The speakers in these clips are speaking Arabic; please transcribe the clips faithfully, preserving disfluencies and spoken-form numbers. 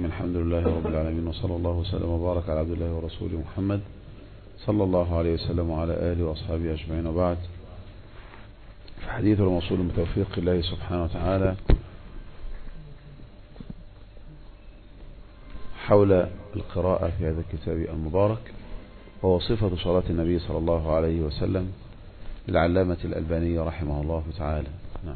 الرحيم. الحمد لله رب العالمين، وصلى الله وسلم وبارك على عبد الله ورسوله محمد صلى الله عليه وسلم وعلى آله وأصحابه أجمعين. وبعد، في حديث الموصول بتوفيق الله سبحانه وتعالى حول القراءة في هذا الكتاب المبارك، وهو صفة صلاة النبي صلى الله عليه وسلم للعلامة الألباني رحمه الله تعالى. نعم.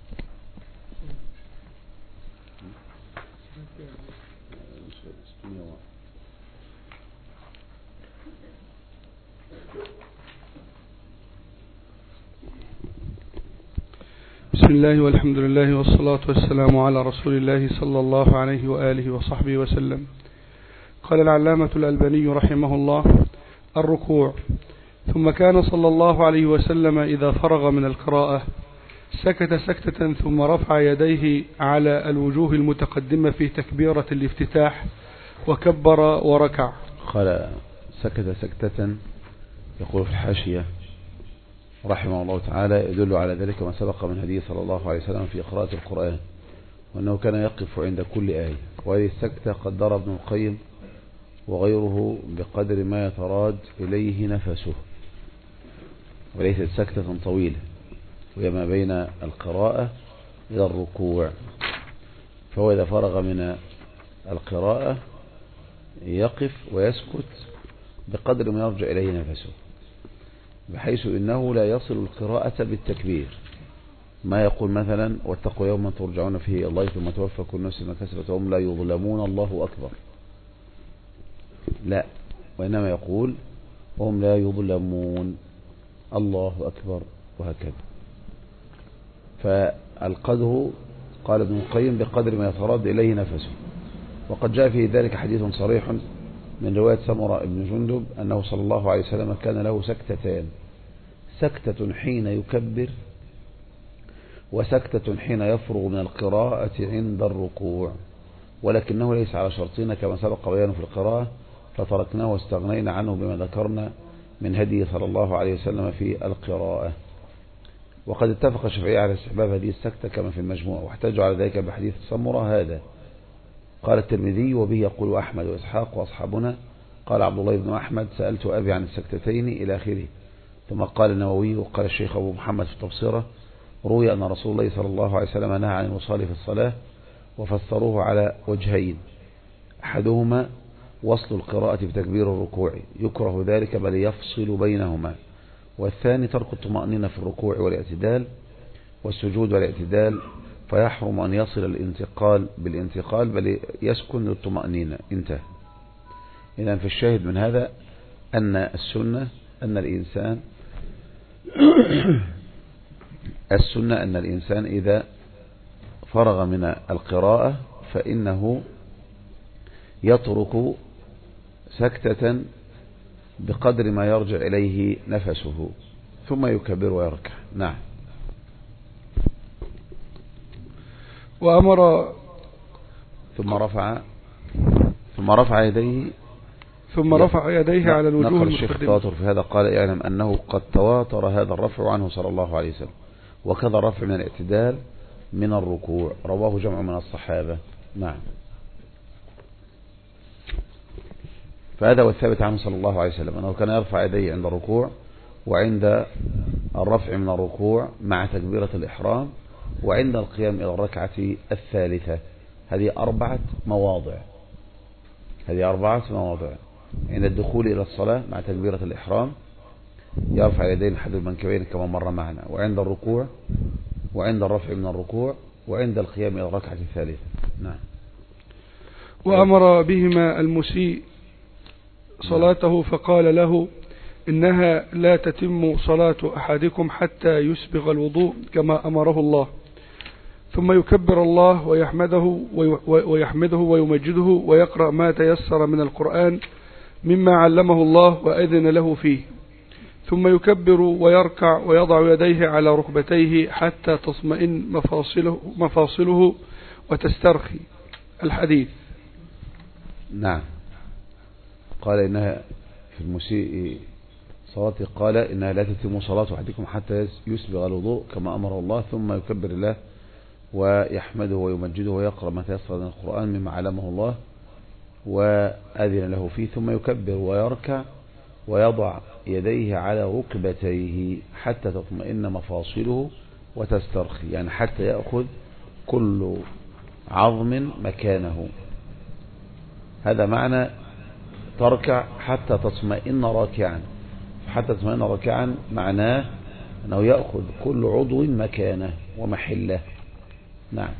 بسم الله والحمد لله والصلاة والسلام على رسول الله صلى الله عليه وآله وصحبه وسلم. قال العلامة الألباني رحمه الله: الركوع. ثم كان صلى الله عليه وسلم إذا فرغ من القراءة سكت سكتة ثم رفع يديه على الوجوه المتقدمة في تكبيرة الافتتاح وكبر وركع. قال سكت سكتة، يقول في الحاشية رحمه الله تعالى: يدل على ذلك ما سبق من هديه صلى الله عليه وسلم في قراءة القرآن، وأنه كان يقف عند كل آية. وهذه السكتة قدر ابن القيم وغيره بقدر ما يتراد إليه نفسه، وليست سكتة طويلة، وهي ما بين القراءة إلى الركوع. فهو إذا فرغ من القراءة يقف ويسكت بقدر ما يرجع إليه نفسه، بحيث إنه لا يصل القراءة بالتكبير، ما يقول مثلا: واتقوا يوما ترجعون فيه الله ثم توفى كل نفس ما كسبت وهم لا يظلمون الله أكبر. لا، وإنما يقول: وهم لا يظلمون الله أكبر، وهكذا. فالقدر قال ابن القيم بقدر ما يتراد إليه نفسه. وقد جاء في ذلك حديث صريح من رواية سمرة بن جندب أنه صلى الله عليه وسلم كان له سكتتان: سكتة حين يكبر، وسكتة حين يفرغ من القراءة عند الركوع، ولكنه ليس على شرطنا كما سبق بيانه في القراءة، فتركناه واستغنينا عنه بما ذكرنا من هدي صلى الله عليه وسلم في القراءة. وقد اتفق الشافعي على استحباب هذه السكتة كما في المجموع، واحتجوا على ذلك بحديث سمرة هذا. قال الترمذي: وبه يقول أحمد وإسحاق وأصحابنا. قال عبد الله بن أحمد: سألت أبي عن السكتتين إلى آخره. ثم قال النووي وقال الشيخ أبو محمد في التبصرة: روي أن رسول الله صلى الله عليه وسلم نهى عن الوصال في الصلاة، وفسروه على وجهين: أحدهما وصل القراءة بتكبير الركوع، يكره ذلك بل يفصل بينهما، والثاني ترك الطمأنينة في الركوع والاعتدال والسجود والاعتدال، فيحرم أن يصل الانتقال بالانتقال بل يسكن للطمأنينة. انتهى. إذن في الشاهد من هذا أن السنة أن الإنسان السنة أن الإنسان إذا فرغ من القراءة فإنه يترك سكتة بقدر ما يرجع إليه نفسه، ثم يكبر ويركع. نعم. وأمر ثم رفع ثم رفع يديه ثم رفع يديه على الوجوه نقل الشيخ المتقدمة. التواتر في هذا، قال: اعلم أنه قد تواتر هذا الرفع عنه صلى الله عليه وسلم، وكذا الرفع من الاعتدال من الركوع، رواه جمع من الصحابة. نعم. فهذا هو الثابت عنه صلى الله عليه وسلم، أنه كان يرفع يديه عند الركوع، وعند الرفع من الركوع مع تكبيرة الإحرام، وعند القيام إلى الركعة الثالثة. هذه أربعة مواضع هذه أربعة مواضع عند الدخول إلى الصلاة مع تكبيرة الإحرام يرفع يديه لحد المنكبين كما مر معنا، وعند الركوع، وعند الرفع من الركوع، وعند القيام إلى الركعة الثالثة. نعم. وأمر بهما المسيء صلاته فقال له: إنها لا تتم صلاة أحدكم حتى يسبغ الوضوء كما أمره الله، ثم يكبر الله ويحمده ويحمده ويمجده ويقرأ ما تيسر من القرآن مما علمه الله وأذن له فيه، ثم يكبر ويركع ويضع يديه على ركبتيه حتى تطمئن مفاصله, مفاصله وتسترخي. الحديث. نعم. قال إنها في المسيء صلاته، قال: إنها لا تتم صلاة أحدكم حتى يسبغ الوضوء كما أمره الله، ثم يكبر الله ويحمده ويمجده ويقرأ ما تيسر من القرآن مما علمه الله وأذن له فيه، ثم يكبر ويركع ويضع يديه على ركبتيه حتى تطمئن مفاصله وتسترخي، يعني حتى يأخذ كل عظم مكانه. هذا معنى تركع حتى تطمئن راكعا. حتى تطمئن راكعا معناه أنه يأخذ كل عضو مكانه ومحله. نعم.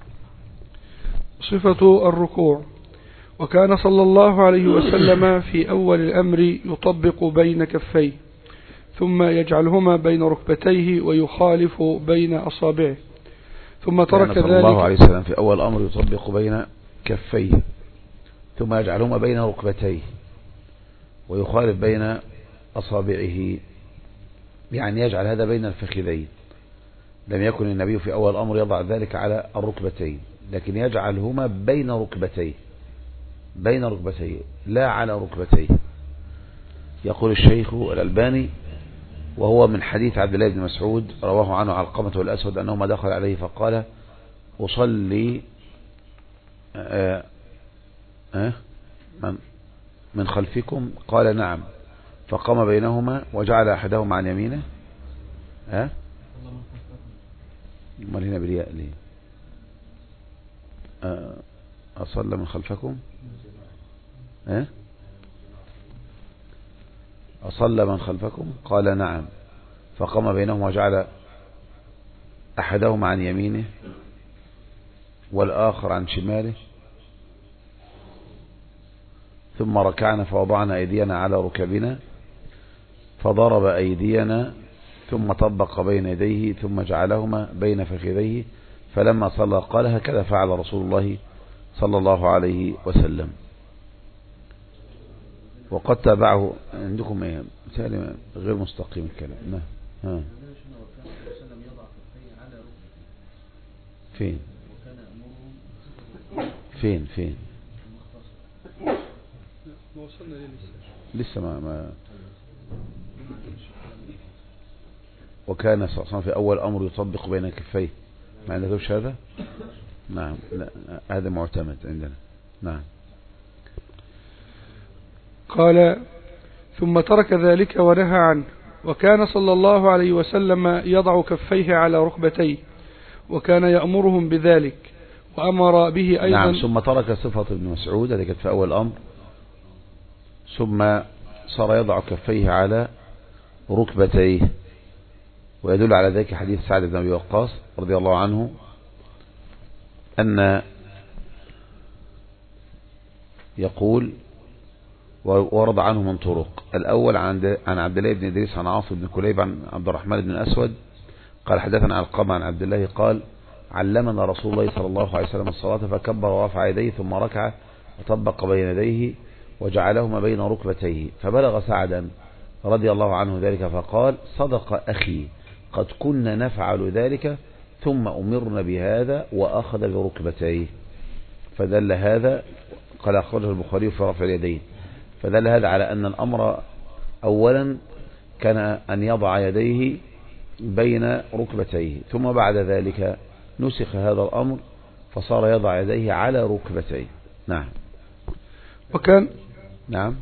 صفة الركوع. وكان صلى الله عليه وسلم في أول الأمر يطبق بين كفيه ثم يجعلهما بين ركبتيه ويخالف بين أصابعه، ثم ترك ذلك. صلى الله عليه وسلم في أول الأمر يطبق بين كفيه ثم يجعلهما بين ركبتيه ويخالف بين أصابعه، يعني يجعل هذا بين الفخذين. لم يكن النبي في أول الأمر يضع ذلك على الركبتين، لكن يجعلهما بين ركبتيه بين ركبتيه لا على ركبتيه. يقول الشيخ الألباني وهو من حديث عبد الله بن مسعود رواه عنه علقمة والأسود أنهما دخل عليه فقال أصلي آه آه من خلفكم؟ قال نعم. فقام بينهما وجعل أحدهما عن يمينه. ها امال هنا بالياء ليه؟ آه أصلى من خلفكم؟ ها أصلى من خلفكم؟ قال نعم. فقام بينهما وجعل أحدهما عن يمينه والآخر عن شماله، ثم ركعنا فوضعنا أيدينا على ركبنا فضرب أيدينا ثم طبق بين يديه ثم جعلهما بين فخذيه، فلما صلى قال هكذا فعل رسول الله صلى الله عليه وسلم. وقد تابعه عندكم ايه مثال غير مستقيم الكلام. ها فين فين فين لسه ما, ما وكان صلى الله عليه وسلم في أول أمر يطبق بين كفيه. ما عندكوش هذا؟ نعم لا هذا معتمد عندنا. نعم. قال ثم ترك ذلك ونهى عنه. وكان صلى الله عليه وسلم يضع كفيه على ركبتيه وكان يأمرهم بذلك وأمر به أيضا. نعم. ثم ترك صفة ابن مسعود هذه كانت في أول الأمر، ثم صار يضع كفيه على ركبتيه، ويدل على ذلك حديث سعد بن أبي وقاص رضي الله عنه أن يقول ورد عنه من طرق. الأول عن عبد الله بن إدريس عن عاصم بن كليب عن عبد الرحمن بن الأسود قال حدثنا علقمة عن عبد الله قال علمنا رسول الله صلى الله عليه وسلم الصلاة فكبر ورفع يديه ثم ركع وطبق بين يديه وجعلهما بين ركبتيه، فبلغ سعدا رضي الله عنه ذلك فقال صدق أخي قد كنا نفعل ذلك ثم أمرنا بهذا وأخذ بركبتيه. فدل هذا قال أخرجه البخاري في رفع اليدين، فدل هذا على أن الأمر أولا كان أن يضع يديه بين ركبتيه، ثم بعد ذلك نسخ هذا الأمر فصار يضع يديه على ركبتيه. نعم. وكان نعم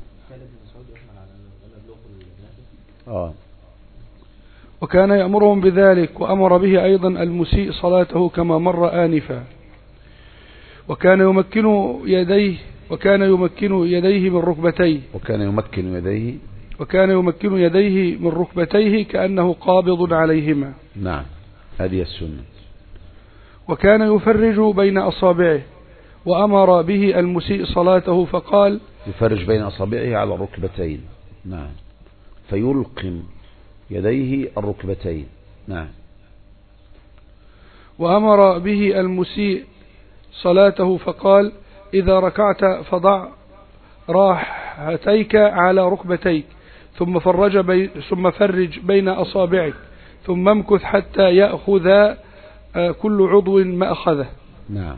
آه. وكان يأمرهم بذلك وأمر به أيضا المسيء صلاته كما مر آنفا. وكان يمكن يديه وكان يمكن يديه من ركبتيه وكان يمكن يديه وكان يمكن يديه من ركبتيه كأنه قابض عليهما. نعم هذه السنة. وكان يفرج بين أصابعه وأمر به المسيء صلاته فقال يفرج بين أصابعه على الركبتين. نعم. فيلقم يديه الركبتين. نعم. وأمر به المسيء صلاته فقال إذا ركعت فضع راحتيك على ركبتيك ثم فرج بي ثم فرج بين أصابعك ثم امكث حتى يأخذ كل عضو ما أخذه. نعم.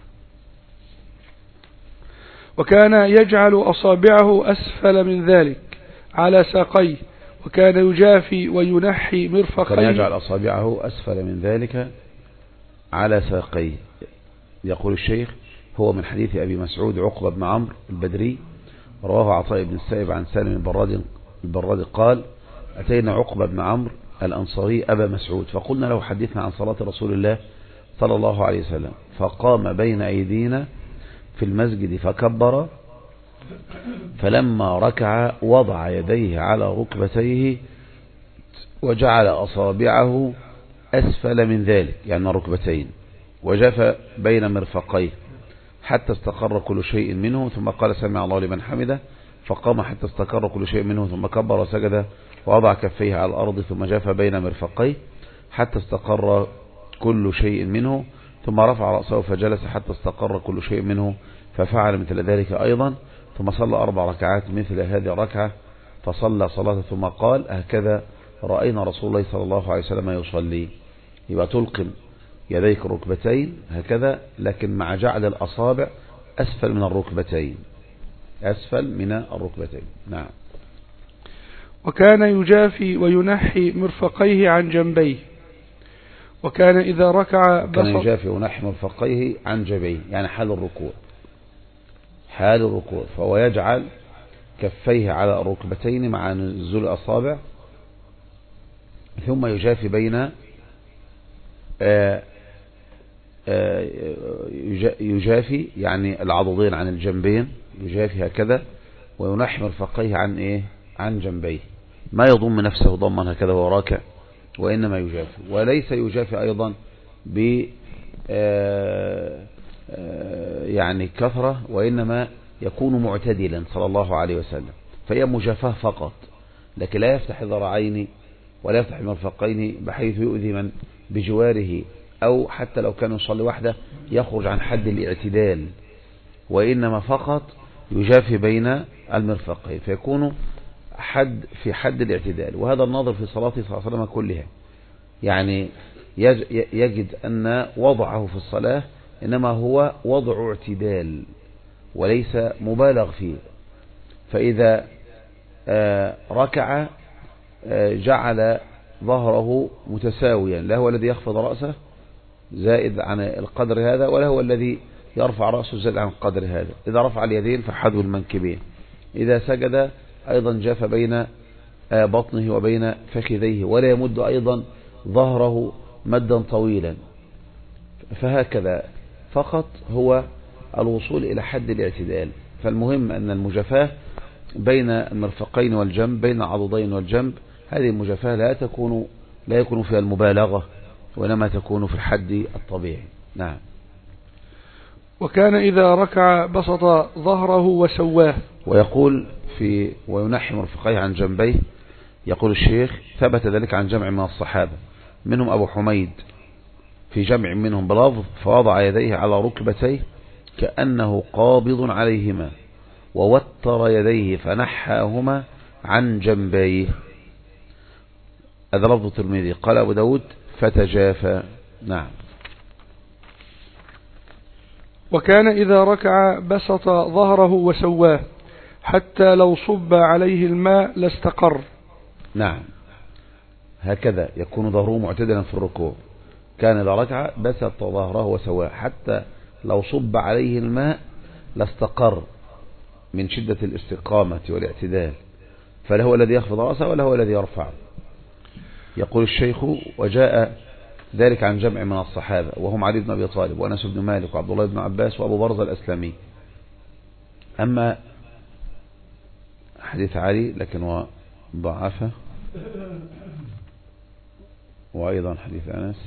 وكان يجعل أصابعه أسفل من ذلك على ساقيه وكان يجافي وينحي مرفقيه. كان يجعل أصابعه أسفل من ذلك على ساقيه. يقول الشيخ هو من حديث أبي مسعود عقبة بن عمرو البدري، رواه عطاء بن السائب عن سالم البرادي البرادي قال أتينا عقبة بن عمرو الأنصاري أبا مسعود فقلنا له حدثنا عن صلاة رسول الله صلى الله عليه وسلم، فقام بين أيدينا في المسجد فكبر، فلما ركع وضع يديه على ركبتيه وجعل أصابعه أسفل من ذلك يعني الركبتين، وجف بين مرفقيه حتى استقر كل شيء منه، ثم قال سمع الله لمن حمده، فقام حتى استقر كل شيء منه، ثم كبر وسجد ووضع كفيه على الأرض، ثم جف بين مرفقيه حتى استقر كل شيء منه، ثم رفع رأسه فجلس حتى استقر كل شيء منه، ففعل مثل ذلك أيضا، ثم صلى أربع ركعات مثل هذه الركعة، فصلى صلاة ثم قال هكذا رأينا رسول الله صلى الله عليه وسلم يصلي. يبقى تلقم يديك الركبتين هكذا، لكن مع جعل الأصابع أسفل من الركبتين، أسفل من الركبتين. نعم. وكان يجافي وينحي مرفقيه عن جنبيه، وكان إذا ركع كان يجافي وينحي مرفقيه عن جنبيه يعني حال الركوع، حال الركوع، فهو يجعل كفيه على الركبتين مع نزول الأصابع، ثم يجافي بين آآ آآ يجافي يعني العضدين عن الجنبين، يجافي هكذا، وينحي مرفقيه عن ايه عن جنبيه، ما يضم نفسه ضما هكذا وهو راكع، وإنما يجافي، وليس يجافي أيضا ب يعني كثرة، وإنما يكون معتدلا صلى الله عليه وسلم، فهي مجافاه فقط، لكن لا يفتح الذراعين ولا يفتح المرفقين بحيث يؤذي من بجواره، أو حتى لو كان يصلي وحده يخرج عن حد الاعتدال، وإنما فقط يجافي بين المرفقين فيكون حد في حد الاعتدال. وهذا الناظر في صلاته صلى الله عليه وسلم كلها، يعني يجد أن وضعه في الصلاة إنما هو وضع اعتدال وليس مبالغ فيه، فإذا ركع جعل ظهره متساويا، لا هو الذي يخفض رأسه زائد عن القدر هذا، ولا هو الذي يرفع رأسه زائد عن القدر هذا. إذا رفع اليدين فحذو المنكبين، إذا سجد أيضا جاف بين بطنه وبين فخذيه، ولا يمد أيضا ظهره مدا طويلا، فهكذا فقط هو الوصول إلى حد الاعتدال. فالمهم أن المجافاة بين المرفقين والجنب، بين العضدين والجنب، هذه المجافاة لا تكون لا يكون فيها المبالغة، وإنما تكون في الحد الطبيعي. نعم. وكان إذا ركع بسط ظهره وسواه. ويقول في وينحي مرفقيه عن جنبيه، يقول الشيخ ثبت ذلك عن جمع من الصحابة، منهم أبو حميد في جمع منهم بلفظ فوضع يديه على ركبتيه كأنه قابض عليهما، ووتر يديه فنحاهما عن جنبيه. هذا لفظ الترمذي. قال أبو داود فتجافى. نعم. وكان إذا ركع بسط ظهره وسواه حتى لو صب عليه الماء لاستقر. نعم، هكذا يكون ظهره معتدلا في الركوع. كان إذا ركع بسط ظهره وسواه حتى لو صب عليه الماء لاستقر، من شدة الاستقامة والاعتدال، فلا هو الذي يخفض رأسه ولا هو الذي يرفع. يقول الشيخ وجاء ذلك عن جمع من الصحابة، وهم علي بن أبي طالب وأنس بن مالك وعبد الله بن عباس وأبو برزة الأسلمي. أما حديث علي لكن هو ضعفه، وأيضا حديث أنس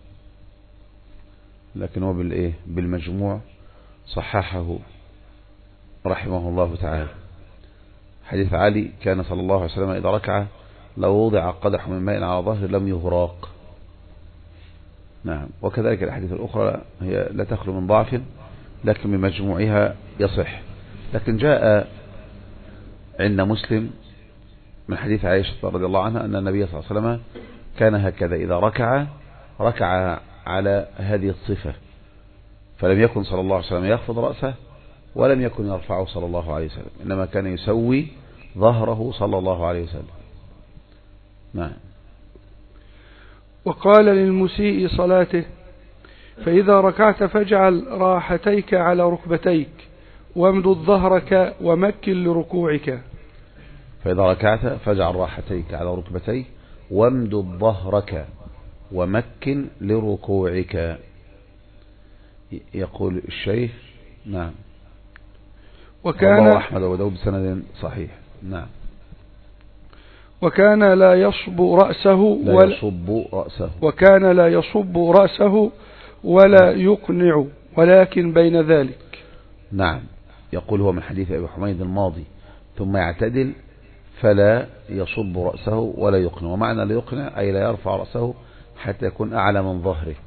لكن هو بالإيه بالمجموع صححه رحمه الله تعالى. حديث علي كان صلى الله عليه وسلم إذا ركع لو وضع قدح من ماء على ظهر لم يهراق. نعم. وكذلك الأحاديث الأخرى هي لا تخلو من ضعف، لكن بمجموعها يصح. لكن جاء عند مسلم من حديث عائشة رضي الله عنها أن النبي صلى الله عليه وسلم كان هكذا إذا ركع ركع على هذه الصفة، فلم يكن صلى الله عليه وسلم يخفض رأسه ولم يكن يرفعه صلى الله عليه وسلم، إنما كان يسوي ظهره صلى الله عليه وسلم. نعم. وقال للمسيء صلاته فإذا ركعت فاجعل راحتيك على ركبتيك وامدد ظهرك ومكن لركوعك. فإذا ركعت فاجعل راحتيك على ركبتيك وامدد ظهرك ومكن لركوعك. يقول الشيخ نعم. وكان أحمد وداود بسند صحيح. نعم. وكان لا يصب رأسه لا ولا يصب رأسه وكان لا يصب رأسه ولا يقنع ولكن بين ذلك. نعم. يقول هو من حديث أبي حميد الماضي ثم يعتدل فلا يصب رأسه ولا يقنع، ومعنى لا يقنع أي لا يرفع رأسه حتى يكون أعلى من ظهره.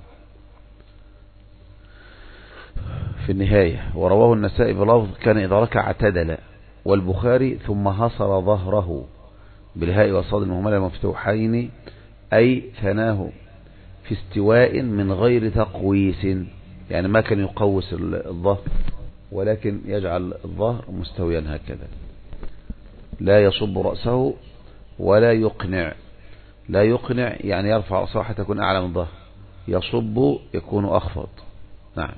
في النهاية ورواه النسائي بلفظ كان إذا ركع اعتدل، والبخاري ثم حصر ظهره بالهاء والصاد المهملة مفتوحين أي ثناه في استواء من غير تقويس، يعني ما كان يقوس الظهر ولكن يجعل الظهر مستويا هكذا. لا يصب رأسه ولا يقنع. لا يقنع يعني يرفع رأسه حتى يكون أعلى من الظهر، يصب يكون أخفض. نعم.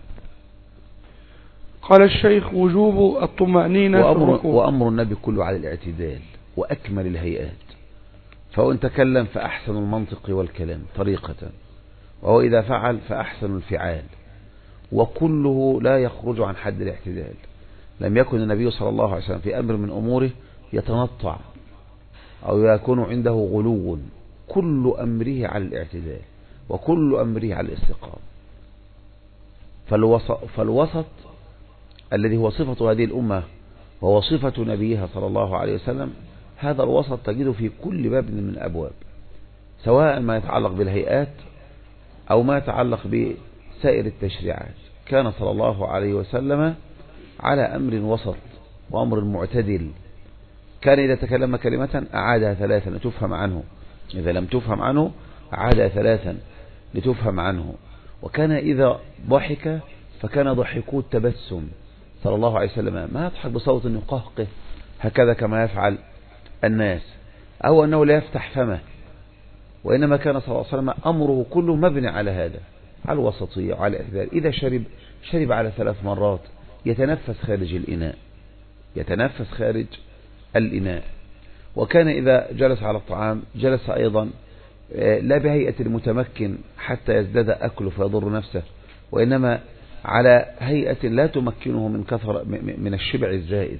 قال الشيخ وجوب الطمأنينة وأمر, في الركوع. وأمر النبي كله على الاعتدال وأكمل الهيئات، فهو إن تكلم فأحسن المنطق والكلام طريقة، وهو إذا فعل فأحسن الفعال، وكله لا يخرج عن حد الاعتدال. لم يكن النبي صلى الله عليه وسلم في أمر من أموره يتنطع أو يكون عنده غلو، كل أمره على الاعتدال وكل أمره على الاستقامة. فالوسط, فالوسط الذي هو صفة هذه الأمة وهو صفة نبيها صلى الله عليه وسلم، هذا الوسط تجده في كل باب من الأبواب، سواء ما يتعلق بالهيئات أو ما يتعلق بسائر التشريعات. كان صلى الله عليه وسلم على أمر وسط وأمر معتدل. كان إذا تكلم كلمة أعادها ثلاثا لتفهم عنه، إذا لم تفهم عنه أعادها ثلاثا لتفهم عنه. وكان إذا ضحك فكان ضحكه التبسم صلى الله عليه وسلم، ما يضحك بصوت يقهقه هكذا كما يفعل الناس، أو أنه لا يفتح فمه، وإنما كان صلى الله عليه وسلم أمره كله مبني على هذا، على الوسطية وعلى الاعتدال. إذا شرب شرب على ثلاث مرات، يتنفس خارج الإناء، يتنفس خارج الإناء. وكان إذا جلس على الطعام جلس أيضا لا بهيئة المتمكن حتى يزداد أكله فيضر نفسه، وإنما على هيئة لا تمكنه من كثر من الشبع الزائد،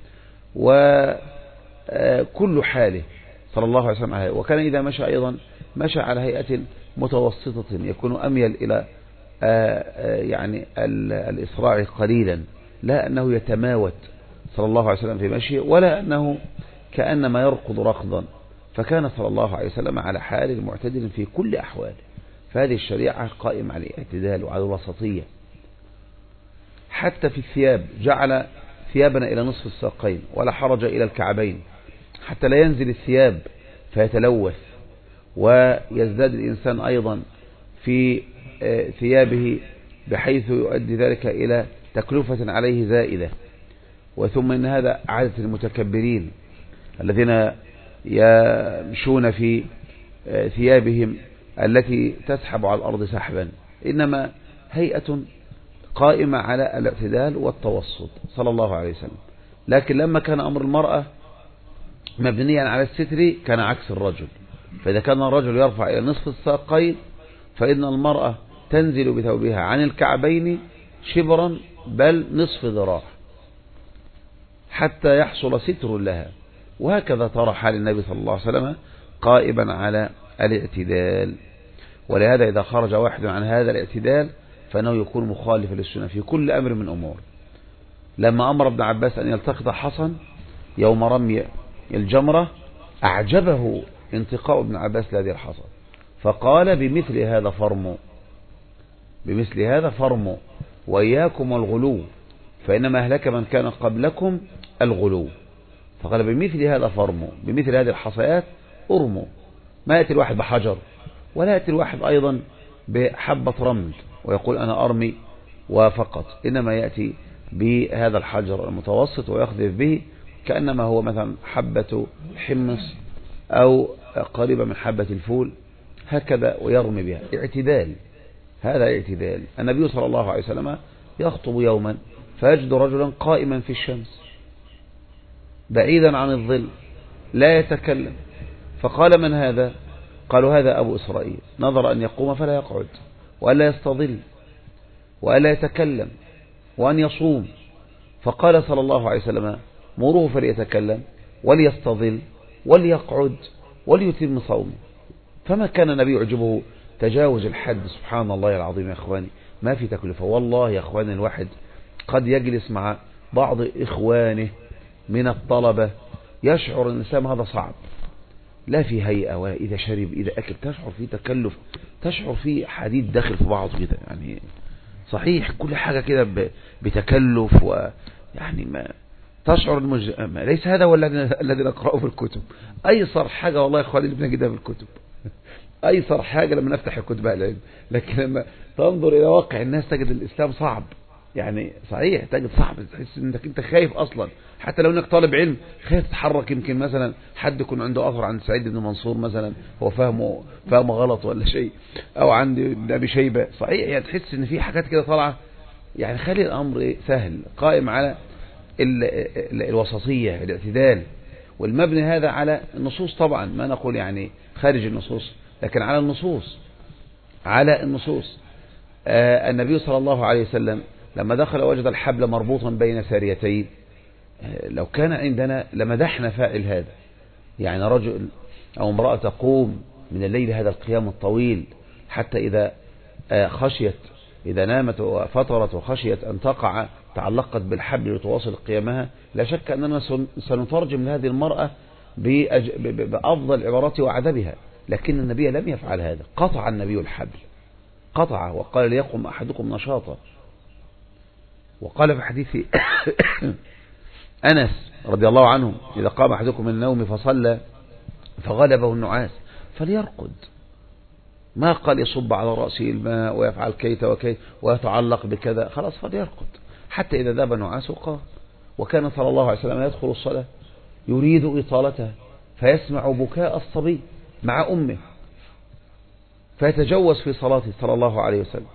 وكل حاله صلى الله عليه وسلم. وكان إذا مشى أيضا مشى على هيئة متوسطة يكون أميل إلى يعني الإسراع قليلا، لا أنه يتماوت صلى الله عليه وسلم في مشيه، ولا أنه كأنما يركض ركضا. فكان صلى الله عليه وسلم على حال معتدل في كل أحواله. فهذه الشريعة قائمة على الاعتدال وعلى الوسطية. حتى في الثياب جعل ثيابنا إلى نصف الساقين ولا حرج إلى الكعبين، حتى لا ينزل الثياب فيتلوث ويزداد الإنسان أيضا في ثيابه بحيث يؤدي ذلك إلى تكلفة عليه زائدة. وثم إن هذا عادة المتكبرين الذين يمشون في ثيابهم التي تسحب على الأرض سحبا، إنما هيئة قائمة على الاعتدال والتوسط صلى الله عليه وسلم. لكن لما كان أمر المرأة مبنيا على الستر كان عكس الرجل، فإذا كان الرجل يرفع إلى نصف الساقين فإن المرأة تنزل بثوبها عن الكعبين شبرا بل نصف ذراع حتى يحصل ستر لها. وهكذا ترى حال النبي صلى الله عليه وسلم قائما على الاعتدال. ولهذا إذا خرج واحد عن هذا الاعتدال فإنه يكون مخالفا للسنة في كل أمر من أمور. لما أمر ابن عباس أن يلتقط حصن يوم رمي الجمرة أعجبه انتقاء ابن عباس لهذه الحصن، فقال بمثل هذا فرموا، بمثل هذا فرموا وإياكم والغلو فإنما أهلك من كان قبلكم الغلو. فقال بمثل هذا فرموا، بمثل هذه الحصيات ارموا. ما يأتي الواحد بحجر ولا يأتي الواحد أيضا بحبة رمل ويقول أنا أرمي وفقط، إنما يأتي بهذا الحجر المتوسط ويخذف به كأنما هو مثلا حبة حمص أو قريبة من حبة الفول هكذا ويرمي بها. اعتدال، هذا الاعتدال. النبي صلى الله عليه وسلم يخطب يوما فيجد رجلا قائما في الشمس بعيدا عن الظل لا يتكلم، فقال من هذا؟ قالوا هذا أبو إسرائيل. نظر أن يقوم فلا يقعد وألا يستظل وألا يتكلم وأن يصوم، فقال صلى الله عليه وسلم مروه فليتكلم وليستظل وليقعد وليتم صومه. فما كان النبي يعجبه تجاوز الحد. سبحان الله العظيم يا إخواني، ما في تكلفة. والله يا إخواني الواحد قد يجلس مع بعض إخوانه من الطلبة يشعر أن الإسلام هذا صعب، لا في هيئة ولا إذا شرب إذا أكل، تشعر فيه تكلف، تشعر فيه حديد داخل في بعض كده. يعني صحيح كل حاجة كده بتكلف، ويعني ما تشعر المج... ليس هذا هو الذي نقرأه في الكتب. أيسر حاجة والله يا إخواني اللي بنجدها في الكتب، أيسر حاجة لما نفتح الكتب العلم. لكن لما تنظر إلى واقع الناس تجد الإسلام صعب. يعني صحيح تجد صعب، تحس انك انت خايف اصلا، حتى لو انك طالب علم خايف تتحرك. يمكن مثلا حد يكون عنده اثر عن سعيد بن منصور مثلا هو فهمه فهمه غلط ولا شيء، او عند ابي شيبه. صحيح يعني تحس ان في حاجات كده طالعه. يعني خلي الامر سهل قائم على ال ال الوسطيه الاعتدال، والمبني هذا على النصوص طبعا، ما نقول يعني خارج النصوص، لكن على النصوص على النصوص. آه النبي صلى الله عليه وسلم لما دخل وجد الحبل مربوطا بين ساريتين، لو كان عندنا لمدحنا فاعل هذا. يعني رجل أو امرأة تقوم من الليل هذا القيام الطويل حتى إذا خشيت إذا نامت وفطرت وخشيت أن تقع تعلقت بالحبل لتواصل قيامها، لا شك أننا سنترجم لهذه المرأة بأفضل عبارات وعدبها. لكن النبي لم يفعل هذا، قطع النبي الحبل، قطعه وقال ليقم أحدكم نشاطا. وقال في حديث أنس رضي الله عنه إذا قام أحدكم من النوم فصلى فغلبه النعاس فليرقد. ما قال يصب على رأسه الماء ويفعل كيت وكيت ويتعلق بكذا، خلاص فليرقد حتى إذا ذاب نعاسه قام. وكان صلى الله عليه وسلم يدخل الصلاة يريد إطالتها فيسمع بكاء الصبي مع أمه فيتجوز في صلاته صلى الله عليه وسلم.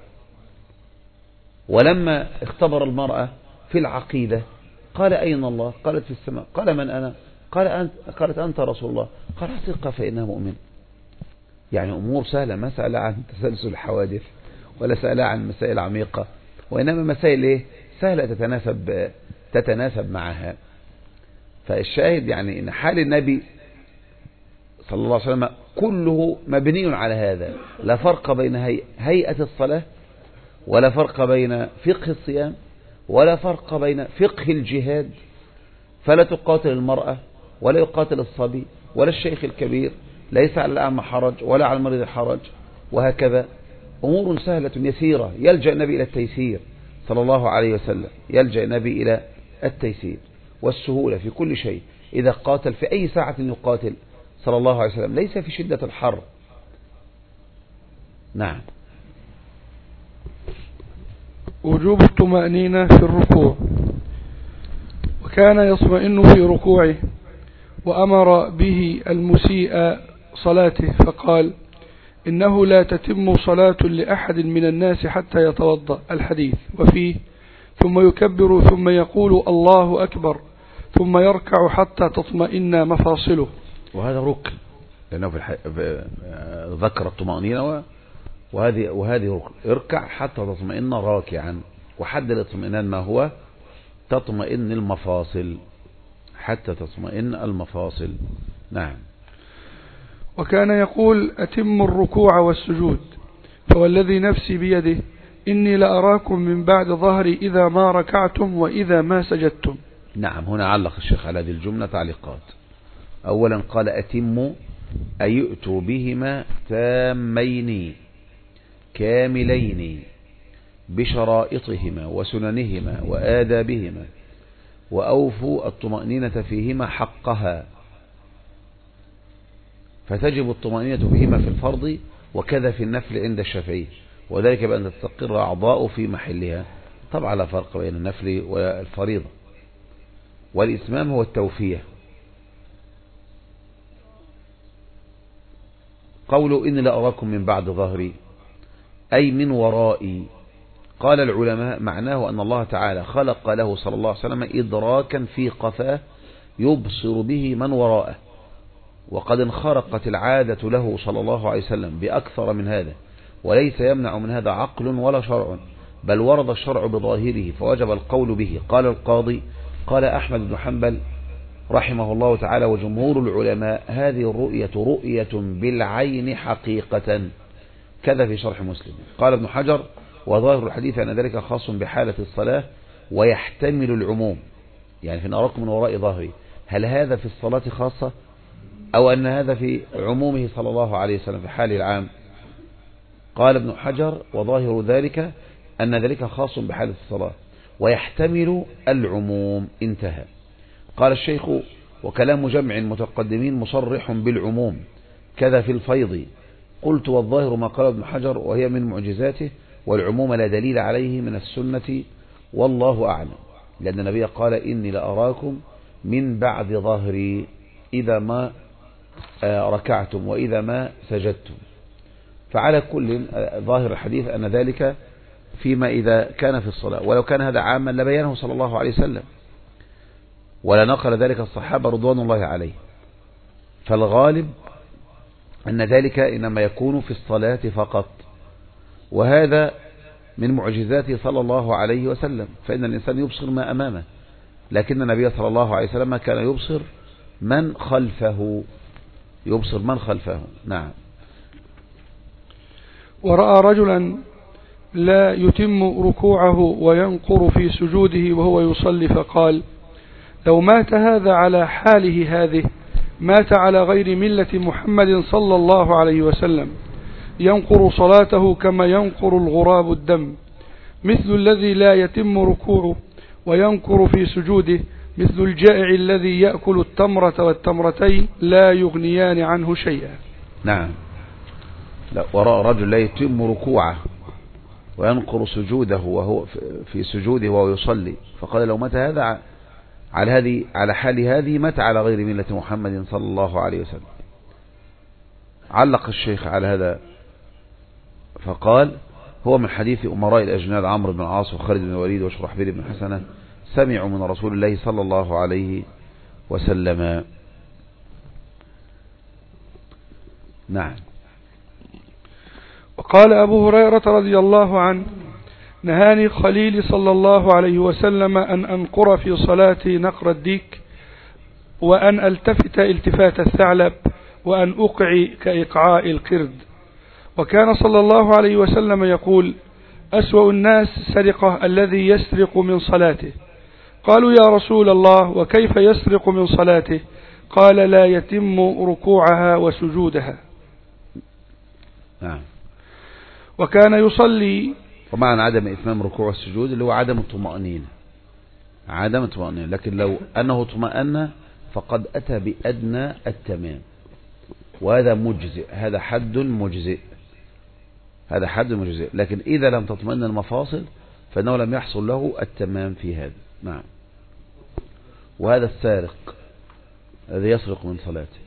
ولما اختبر المرأة في العقيدة قال أين الله؟ قالت في السماء. قال من أنا؟ قال أنت. قالت أنت رسول الله. قال اعتقها فإنها مؤمن. يعني أمور سهلة، ما سأل عن تسلسل الحوادث ولا سأل عن مسائل عميقة، وإنما مسائل إيه؟ سهلة تتناسب تتناسب معها. فالشاهد يعني إن حال النبي صلى الله عليه وسلم كله مبني على هذا، لا فرق بين هيئة الصلاة ولا فرق بين فقه الصيام ولا فرق بين فقه الجهاد. فلا تقاتل المرأة ولا يقاتل الصبي ولا الشيخ الكبير، ليس على الأعمى حرج ولا على المريض حرج، وهكذا أمور سهلة يسيرة. يلجأ النبي إلى التيسير صلى الله عليه وسلم، يلجأ النبي إلى التيسير والسهولة في كل شيء. إذا قاتل في أي ساعة يقاتل صلى الله عليه وسلم، ليس في شدة الحر. نعم. وجوب الطمأنينة في الركوع. وكان يطمئن في ركوعه وأمر به المسيء صلاته فقال إنه لا تتم صلاة لأحد من الناس حتى يتوضأ. الحديث. وفيه ثم يكبر ثم يقول الله أكبر ثم يركع حتى تطمئن مفاصله. وهذا ركن، لأنه في الح... ذكر الطمأنينة وهذه وهذه ركن. اركع حتى تطمئن راكعا. وحد الاطمئنان ما هو؟ تطمئن المفاصل، حتى تطمئن المفاصل. نعم. وكان يقول أتم الركوع والسجود، فوالذي نفسي بيده إني لأراكم من بعد ظهري إذا ما ركعتم وإذا ما سجدتم. نعم. هنا علق الشيخ على هذه الجملة تعليقات. أولا قال أتم أي يؤتوا بهما تامين كاملين بشرائطهما وسننهما وآدابهما، وأوفوا الطمأنينة فيهما حقها. فتجب الطمأنينة فيهما في الفرض وكذا في النفل عند الشافعي، وذلك بأن تستقر أعضاء في محلها. طبعا لا فرق بين النفل والفريضة. والإتمام هو التوفية. قولوا إن لا أراكم من بعد ظهري، أي من ورائي. قال العلماء معناه أن الله تعالى خلق له صلى الله عليه وسلم إدراكا في قفاه يبصر به من وراءه، وقد انخرقت العادة له صلى الله عليه وسلم بأكثر من هذا، وليس يمنع من هذا عقل ولا شرع، بل ورد الشرع بظاهره فوجب القول به. قال القاضي قال أحمد بن حنبل رحمه الله تعالى وجمهور العلماء هذه الرؤية رؤية بالعين حقيقة، كذا في شرح مسلم. قال ابن حجر وظاهر الحديث أن ذلك خاص بحالة الصلاة ويحتمل العموم، يعني في نراكم من وراء ظاهري، هل هذا في الصلاة خاصة أو أن هذا في عمومه صلى الله عليه وسلم في حال العام؟ قال ابن حجر وظاهر ذلك أن ذلك خاص بحالة الصلاة ويحتمل العموم، انتهى. قال الشيخ وكلام جمع متقدمين مصرح بالعموم كذا في الفيض. قلت والظاهر ما قال ابن حجر وهي من معجزاته، والعموم لا دليل عليه من السنة والله أعلم، لأن النبي قال إني لأراكم من بعد ظهري إذا ما ركعتم وإذا ما سجدتم. فعلى كل ظاهر الحديث أن ذلك فيما إذا كان في الصلاة، ولو كان هذا عاما لبيانه صلى الله عليه وسلم ولا نقل ذلك الصحابة رضوان الله عليه. فالغالب أن ذلك إنما يكون في الصلاة فقط، وهذا من معجزاته صلى الله عليه وسلم، فإن الإنسان يبصر ما أمامه، لكن النبي صلى الله عليه وسلم كان يبصر من خلفه، يبصر من خلفه. نعم. ورأى رجلا لا يتم ركوعه وينقر في سجوده وهو يصلي فقال لو مات هذا على حاله هذه مات على غير ملة محمد صلى الله عليه وسلم، ينقر صلاته كما ينقر الغراب الدم، مثل الذي لا يتم ركوعه وينقر في سجوده، مثل الجائع الذي يأكل التمرة والتمرتين لا يغنيان عنه شيئا. نعم. لا، وراء رجل لا يتم ركوعه وينقر سجوده وهو في سجوده وهو يصلي، فقال لو مات هذا على هذه على حال هذه مات على غير ملة محمد صلى الله عليه وسلم. علق الشيخ على هذا فقال هو من حديث أمراء الأجناد عمرو بن العاص وخالد بن الوليد وشرحبيل بن حسنة سمعوا من رسول الله صلى الله عليه وسلم. نعم. وقال أبو هريرة رضي الله عنه نهاني خليلي صلى الله عليه وسلم أن أنقر في صلاتي نقر الديك، وأن ألتفت التفات الثعلب، وأن أقعي كإقعاء القرد. وكان صلى الله عليه وسلم يقول أسوأ الناس سرقة الذي يسرق من صلاته. قالوا يا رسول الله وكيف يسرق من صلاته؟ قال لا يتم ركوعها وسجودها. نعم. وكان يصلي. ومعنى عدم إتمام ركوع والسجود اللي هو عدم الطمأنينة، عدم الطمأنينة، لكن لو أنه اطمأن فقد أتى بأدنى التمام، وهذا مجزئ، هذا حد مجزئ، هذا حد مجزئ. لكن إذا لم تطمئن المفاصل فإنه لم يحصل له التمام في هذا. نعم. وهذا السارق الذي يسرق من صلاته،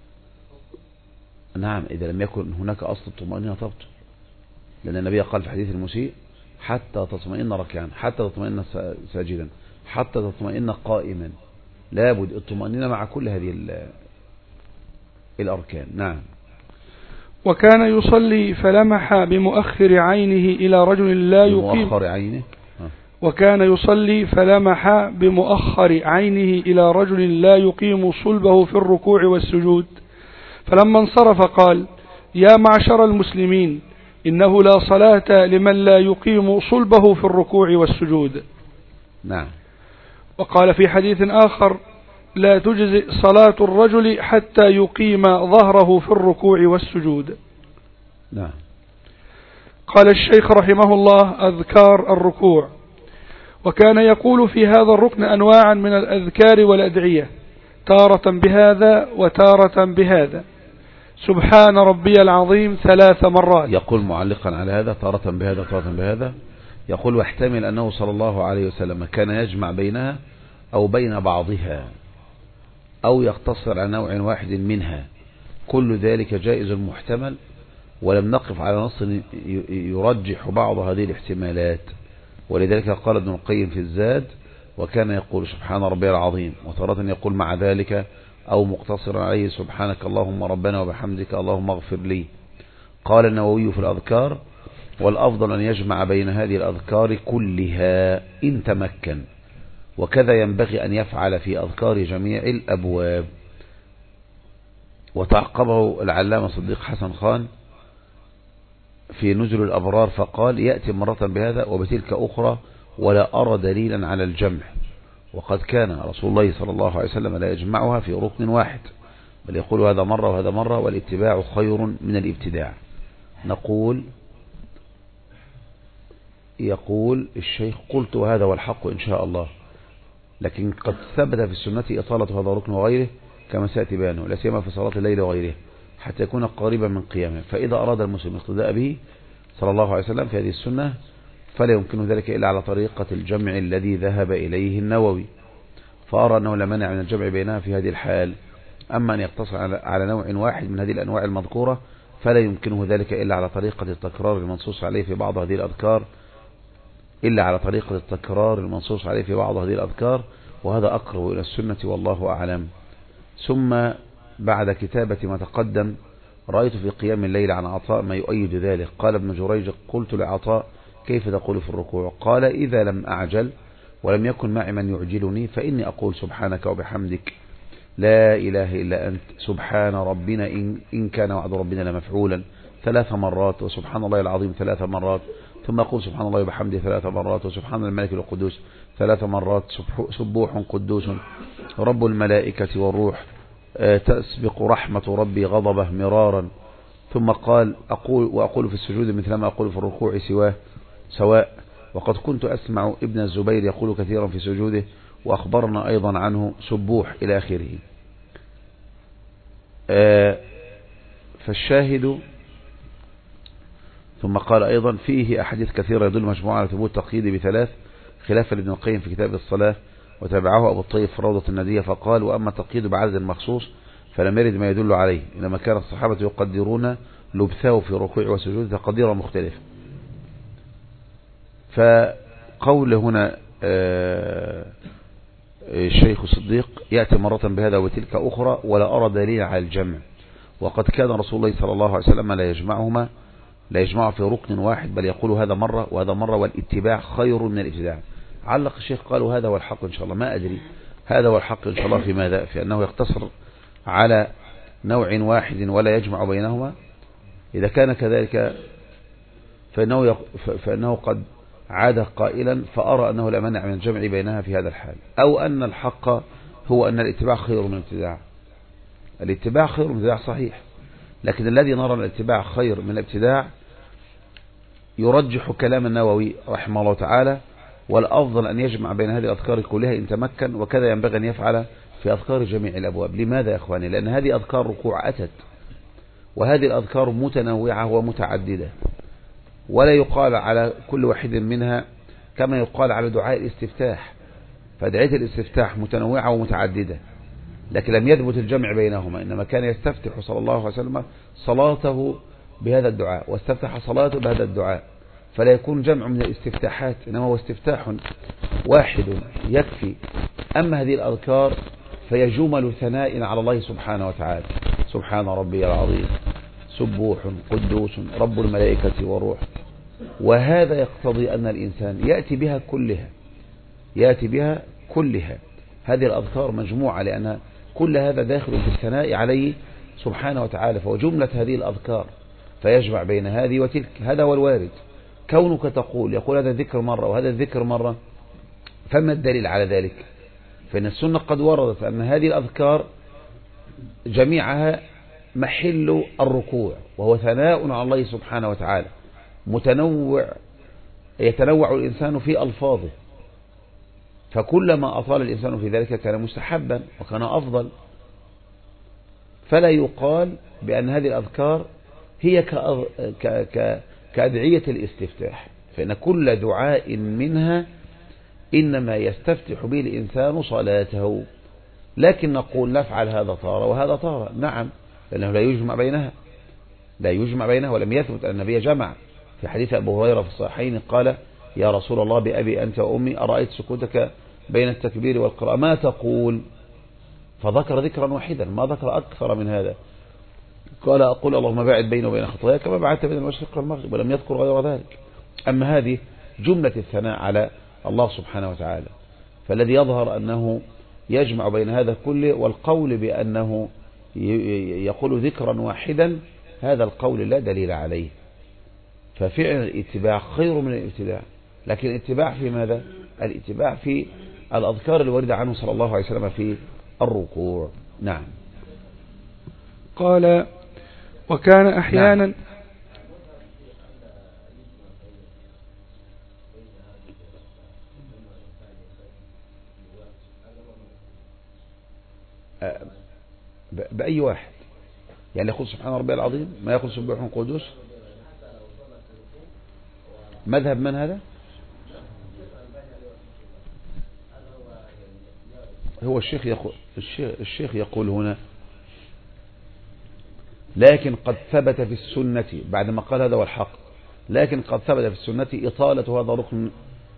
نعم، إذا لم يكن هناك أصل الطمأنينة تبطل، لأن النبي قال في حديث المسيء حتى تطمئن ركعا، حتى تطمئن ساجدا، حتى تطمئن قائما، لابد الطمأنينة مع كل هذه الأركان. نعم. وكان يصلي فلمح بمؤخر عينه إلى رجل لا يقيم بمؤخر عينه وكان يصلي فلمح بمؤخر عينه إلى رجل لا يقيم صلبه في الركوع والسجود، فلما انصرف قال يا معشر المسلمين إنه لا صلاة لمن لا يقيم صلبه في الركوع والسجود. نعم. وقال في حديث آخر لا تجزئ صلاة الرجل حتى يقيم ظهره في الركوع والسجود. نعم. قال الشيخ رحمه الله أذكار الركوع. وكان يقول في هذا الركن أنواعا من الأذكار والأدعية، تارة بهذا وتارة بهذا. سبحان ربي العظيم ثلاث مرات، يقول معلقا على هذا تارة بهذا تارة بهذا، يقول واحتمل أنه صلى الله عليه وسلم كان يجمع بينها أو بين بعضها أو يقتصر على نوع واحد منها، كل ذلك جائز محتمل، ولم نقف على نص يرجح بعض هذه الاحتمالات. ولذلك قال ابن القيم في الزاد: وكان يقول سبحان ربي العظيم، وتارة يقول مع ذلك أو مقتصرا عليه سبحانك اللهم ربنا وبحمدك اللهم اغفر لي. قال النووي في الأذكار: والأفضل أن يجمع بين هذه الأذكار كلها إن تمكن، وكذا ينبغي أن يفعل في أذكار جميع الأبواب. وتعقبه العلامة صديق حسن خان في نزل الأبرار فقال: يأتي مرة بهذا وبتلك أخرى، ولا أرى دليلا على الجمع، وقد كان رسول الله صلى الله عليه وسلم لا يجمعها في ركن واحد، بل يقول هذا مرة وهذا مرة، والاتباع خير من الابتداع. نقول يقول الشيخ: قلت وهذا والحق إن شاء الله، لكن قد ثبت في السنة إطالة هذا الركن وغيره كما سيأتي بيانه، لا سيما في صلاة الليل وغيره، حتى يكون قريبا من قيامه. فإذا أراد المسلم اقتداء به صلى الله عليه وسلم في هذه السنة فلا يمكن ذلك إلا على طريقة الجمع الذي ذهب إليه النووي، فأرى أنه لا مانع من الجمع بينها في هذه الحال. أما أن يقتصر على نوع واحد من هذه الأنواع المذكورة فلا يمكنه ذلك إلا على طريقة التكرار المنصوص عليه في بعض هذه الأذكار إلا على طريقة التكرار المنصوص عليه في بعض هذه الأذكار، وهذا أقرب إلى السنة والله أعلم. ثم بعد كتابة ما تقدم رأيت في قيام الليل عن عطاء ما يؤيد ذلك. قال ابن جريج: قلت لعطاء: كيف تقول في الركوع؟ قال: إذا لم أعجل ولم يكن معي من يعجلني فإني أقول سبحانك وبحمدك لا إله إلا أنت سبحان ربنا إن, إن كان وعد ربنا لمفعولا ثلاث مرات، وسبحان الله العظيم ثلاث مرات، ثم أقول سبحان الله وبحمده ثلاث مرات، وسبحان الملك القدوس ثلاث مرات، سبوح قدوس رب الملائكة والروح تسبق رحمة ربي غضبه مرارا. ثم قال: أقول وأقول في السجود مثل ما أقول في الركوع سواه سواء، وقد كنت أسمع ابن الزبير يقول كثيرا في سجوده، وأخبرنا أيضا عنه سبوح إلى آخره. فالشاهد. ثم قال أيضا: فيه أحاديث كثيرة يدل مجموعة على ثبوت تقييد بثلاث خلافا لابن القيم في كتاب الصلاة، وتابعه أبو الطيب في روضة الندية فقال: وأما التقييد بعدد مخصوص فلم يرد ما يدل عليه، إنما كان الصحابة يقدرون لبثه في ركوع وسجود تقديرا مختلف. فقول هنا الشيخ الصديق: يأتي مرة بهذا وتلك أخرى، ولا أرى دليل على الجمع، وقد كان رسول الله صلى الله عليه وسلم لا يجمعهما لا يجمع في ركن واحد، بل يقول هذا مرة وهذا مرة، والاتباع خير من الابتداع. علق الشيخ قال: هذا هو الحق إن شاء الله. ما أدري هذا هو الحق إن شاء الله في ماذا؟ في أنه يقتصر على نوع واحد ولا يجمع بينهما. إذا كان كذلك فإنه, يق... فإنه قد عاد قائلا: فأرى أنه لا منع من الجمع بينها في هذا الحال، أو أن الحق هو أن الاتباع خير من الابتداع. الاتباع خير من الابتداع صحيح، لكن الذي نرى الاتباع خير من الابتداع يرجح كلام النووي رحمه الله تعالى: والأفضل أن يجمع بين هذه الأذكار كلها إن تمكن، وكذا ينبغي أن يفعل في أذكار جميع الأبواب. لماذا يا أخواني؟ لأن هذه أذكار ركوع أتت، وهذه الأذكار متنوعة ومتعددة، ولا يقال على كل واحد منها كما يقال على دعاء الاستفتاح، فدعاء الاستفتاح متنوعة ومتعددة، لكن لم يثبت الجمع بينهما، إنما كان يستفتح صلى الله عليه وسلم صلاته بهذا الدعاء، واستفتح صلاته بهذا الدعاء، فلا يكون جمع من الاستفتاحات، إنما هو استفتاح واحد يكفي. أما هذه الأذكار فهي جمل ثناء على الله سبحانه وتعالى: سبحان ربي العظيم، سبوح قدوس رب الملائكة والروح. وهذا يقتضي أن الإنسان يأتي بها كلها يأتي بها كلها هذه الأذكار مجموعة، لأن كل هذا داخل في الثناء عليه سبحانه وتعالى، فهو جملة هذه الأذكار، فيجمع بين هذه وتلك. هذا هو الوارد. كونك تقول يقول هذا الذكر مرة وهذا الذكر مرة، فما الدليل على ذلك؟ فإن السنة قد وردت أن هذه الأذكار جميعها محل الركوع، وهو ثناء على الله سبحانه وتعالى متنوع، يتنوع الإنسان في ألفاظه، فكلما أطال الإنسان في ذلك كان مستحبا وكان أفضل. فلا يقال بأن هذه الأذكار هي كأدعية الاستفتاح، فإن كل دعاء منها إنما يستفتح به الإنسان صلاته، لكن نقول نفعل هذا طارة وهذا طارة، نعم، لأنه لا يجمع بينها. لا يجمع بينها، ولم يثبت أن النبي جمع. في حديث أبو هريرة في الصحيحين قال يا رسول الله بأبي أنت وأمي أرأيت سكوتك بين التكبير والقراءة ما تقول؟ فذكر ذكرا واحدا، ما ذكر أكثر من هذا. قال أقول اللهم باعد بيني وبين خطاياي كما بعدت بين المشرق والمغرب، ولم يذكر غير ذلك. أما هذه جملة الثناء على الله سبحانه وتعالى، فالذي يظهر أنه يجمع بين هذا كله والقول بأنه يقول ذكرا واحدا، هذا القول لا دليل عليه. ففعل الاتباع خير من الابتداع، لكن الاتباع في ماذا؟ الاتباع في الأذكار الواردة عنه صلى الله عليه وسلم في الركوع. نعم. قال وكان أحيانا نعم. بأي واحد يعني يقول سبحان ربي العظيم، ما يقول سبح قدوس. مذهب من هذا؟ هو الشيخ يقول, الشيخ, الشيخ يقول هنا لكن قد ثبت في السنة، بعد ما قال هذا والحق، لكن قد ثبت في السنة إطالة هذا ركن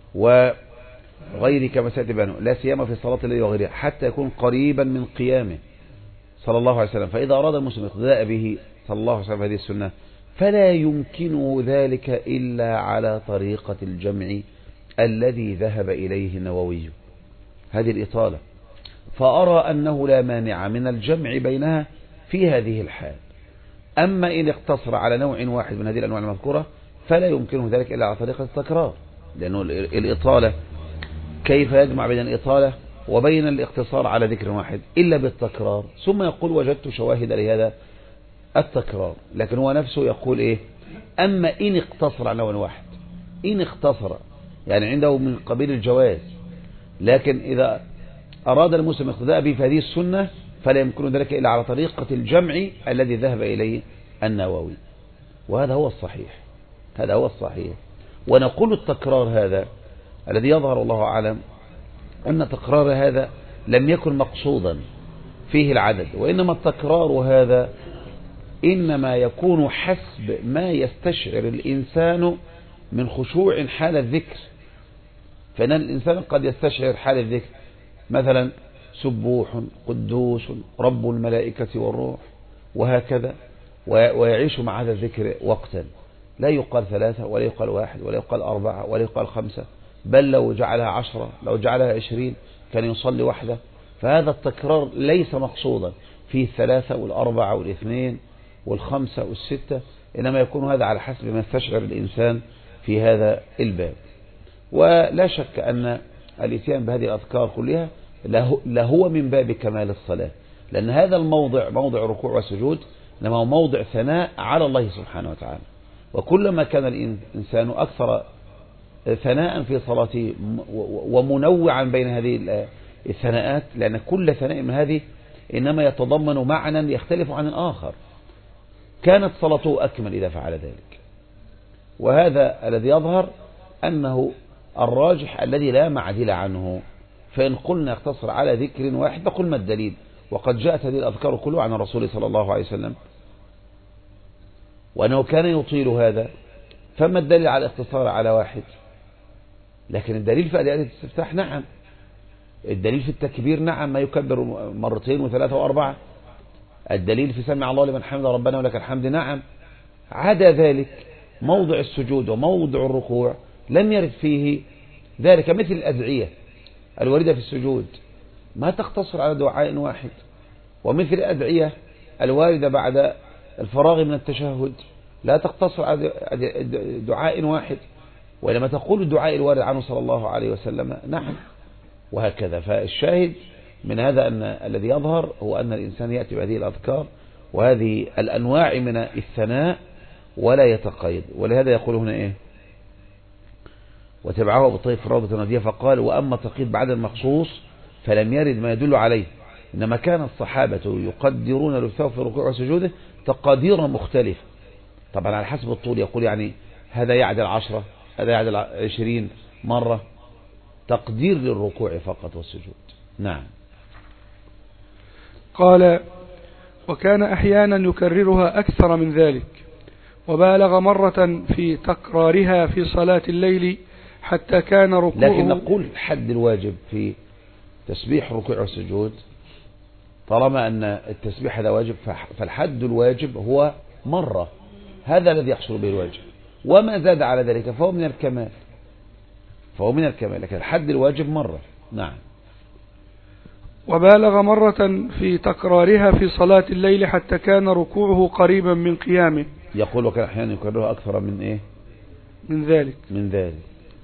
وغير كما سيأتي بيانه، لا سيما في صلاة الليل وغيرها، حتى يكون قريبا من قيامه صلى الله عليه وسلم. فإذا أراد المسلم اقتداء به صلى الله عليه وسلم هذه السنة فلا يمكنه ذلك إلا على طريقة الجمع الذي ذهب إليه النووي، هذه الإطالة. فأرى أنه لا مانع من الجمع بينها في هذه الحال. أما إن اقتصر على نوع واحد من هذه الأنواع المذكورة فلا يمكنه ذلك إلا على طريقة التكرار، لأنه الإطالة كيف يجمع بين الإطالة وبين الاقتصار على ذكر واحد إلا بالتكرار؟ ثم يقول وجدت شواهد لهذا التكرار، لكن هو نفسه يقول إيه؟ أما إن اقتصر على نوع واحد، إن اقتصر يعني عنده من قبيل الجواز، لكن إذا أراد المسلم اقتداء به في هذه السنة فلا يمكن ذلك إلا على طريقة الجمع الذي ذهب إليه النووي، وهذا هو الصحيح، هذا هو الصحيح. ونقول التكرار هذا الذي يظهر الله أعلم أن تكرار هذا لم يكن مقصودا فيه العدد، وإنما التكرار هذا إنما يكون حسب ما يستشعر الإنسان من خشوع حال الذكر. فإن الإنسان قد يستشعر حال الذكر مثلا سبوح قدوس رب الملائكة والروح وهكذا، ويعيش مع هذا الذكر وقتا، لا يقال ثلاثة ولا يقال واحد ولا يقال أربعة ولا يقال خمسة، بل لو جعلها عشرة لو جعلها عشرين كان يصلي وحده. فهذا التكرار ليس مقصودا فيه الثلاثة والأربعة والاثنين والخمسة والستة، إنما يكون هذا على حسب ما يستشعر الإنسان في هذا الباب. ولا شك أن الاتيان بهذه الأذكار كلها لهو من باب كمال الصلاة، لأن هذا الموضع موضع ركوع وسجود، إنما هو موضع ثناء على الله سبحانه وتعالى. وكلما كان الإنسان أكثر ثناء في صلاته ومنوعا بين هذه الثناءات، لأن كل ثناء من هذه إنما يتضمن معنى يختلف عن الآخر، كانت صلاته أكمل إذا فعل ذلك. وهذا الذي يظهر أنه الراجح الذي لا معدل عنه. فإن قلنا اقتصر على ذكر واحد فقل ما الدليل؟ وقد جاءت هذه الأذكار كلها عن الرسول صلى الله عليه وسلم وأنه كان يطيل هذا، فما الدليل على الاقتصار على واحد؟ لكن الدليل في أدعية الاستفتاح نعم، الدليل في التكبير نعم، ما يكبر مرتين وثلاثة وأربعة، الدليل في سمع الله لمن حمد ربنا ولك الحمد نعم. عدا ذلك موضع السجود وموضع الركوع لم يرد فيه ذلك، مثل الأدعية الواردة في السجود ما تقتصر على دعاء واحد، ومثل الأدعية الواردة بعد الفراغ من التشهد لا تقتصر على دعاء واحد، وإنما تقول الدعاء الوارد عنه صلى الله عليه وسلم نعم، وهكذا. فالشاهد من هذا أن الذي يظهر هو أن الإنسان يأتي بهذه الأذكار وهذه الأنواع من الثناء ولا يتقيد. ولهذا يقول هنا إيه؟ وتبعه أبو الطيب في الروضة النادية فقال وأما التقييد بعد المخصوص فلم يرد ما يدل عليه، إنما كان الصحابة يقدرون لبثه في ركوع وسجوده تقادير مختلفة، طبعا على حسب الطول، يقول يعني هذا يعدل عشرة هذا يعدل عشرين مرة، تقدير للركوع فقط والسجود. نعم. قال وكان أحيانا يكررها أكثر من ذلك، وبالغ مرة في تكرارها في صلاة الليل حتى كان ركوعه. لكن نقول حد الواجب في تسبيح الركوع والسجود، طالما أن التسبيح هذا واجب فالحد الواجب هو مرة، هذا الذي يحصل به الواجب، وما زاد على ذلك فهو من الكمال، فهو من الكمال، لكن الحد الواجب مرة. نعم. وبالغ مرة في تكرارها في صلاة الليل حتى كان ركوعه قريبا من قيامه. يقول وكان أحيانا يكررها أكثر من إيه؟ من ذلك من ذلك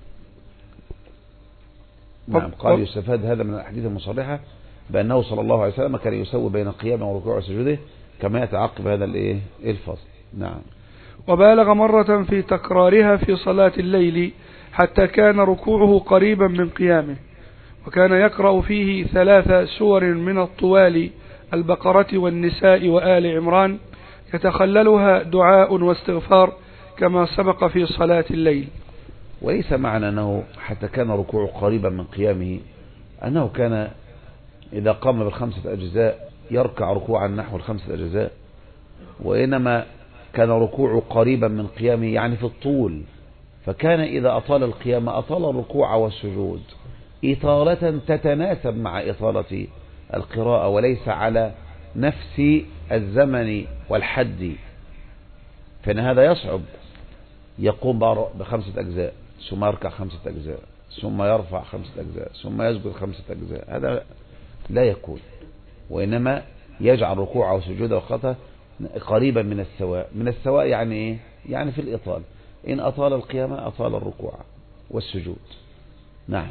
نعم. قال يستفاد هذا من الأحاديث المصرحة بأنه صلى الله عليه وسلم كان يسوي بين قيامه وركوعه وسجوده كما يتعقب هذا الإيه؟ الفصل. نعم. وبالغ مرة في تكرارها في صلاة الليل حتى كان ركوعه قريبا من قيامه، وكان يقرأ فيه ثلاث سور من الطوال: البقرة والنساء وآل عمران، يتخللها دعاء واستغفار كما سبق في صلاة الليل. وليس معنى أنه حتى كان ركوعه قريبا من قيامه أنه كان إذا قام بالخمسة أجزاء يركع ركوعا نحو الخمسة أجزاء، وإنما كان ركوعه قريبا من قيامه يعني في الطول، فكان إذا أطال القيام أطال الركوع والسجود إطالة تتناسب مع إطالة القراءة، وليس على نفس الزمن والحد، فإن هذا يصعب. يقوم بخمسة أجزاء ثم يركع خمسة أجزاء ثم يرفع خمسة أجزاء ثم يسجد خمسة أجزاء، هذا لا يكون، وإنما يجعل ركوعه وسجوده وقته قريبا من السواء. من السواء يعني إيه؟ يعني في الإطالة، إن أطال القيام أطال الركوع والسجود. نعم.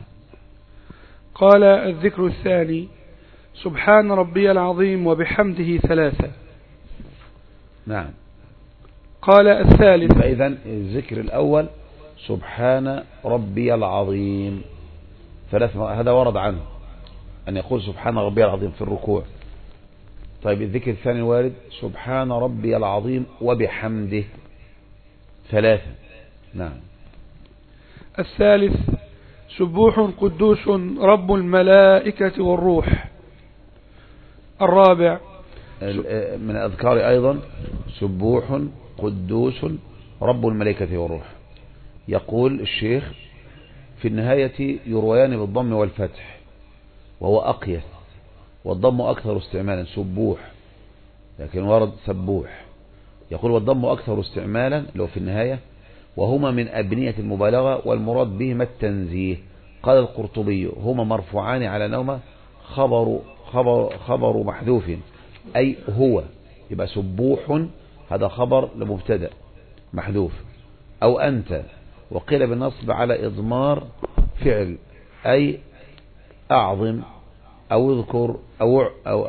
قال الذكر الثاني: سبحان ربي العظيم وبحمده ثلاثة. نعم. قال الثالث: فإذا الذكر الأول سبحان ربي العظيم ثلاث مرات، هذا ورد عنه أن يقول سبحان ربي العظيم في الركوع. طيب الذكر الثاني الوارد سبحان ربي العظيم وبحمده ثلاثة. نعم. الثالث: سبوح قدوس رب الملائكة والروح. الرابع: من الأذكار أيضا سبوح قدوس رب الملائكة والروح. يقول الشيخ في النهاية يرويان بالضم والفتح وهو أقيس، والضم أكثر استعمالا سبوح، لكن ورد سبوح. يقول والضم أكثر استعمالا لو في النهاية، وهما من أبنية المبالغة والمراد بهما التنزيه. قال القرطبي هما مرفوعان على نومه خبر, خبر, خبر محذوف أي هو، يبقى سبوح هذا خبر لمبتدأ محذوف، أو أنت، وقيل بالنصب على إضمار فعل أي أعظم أو اذكر أو, أو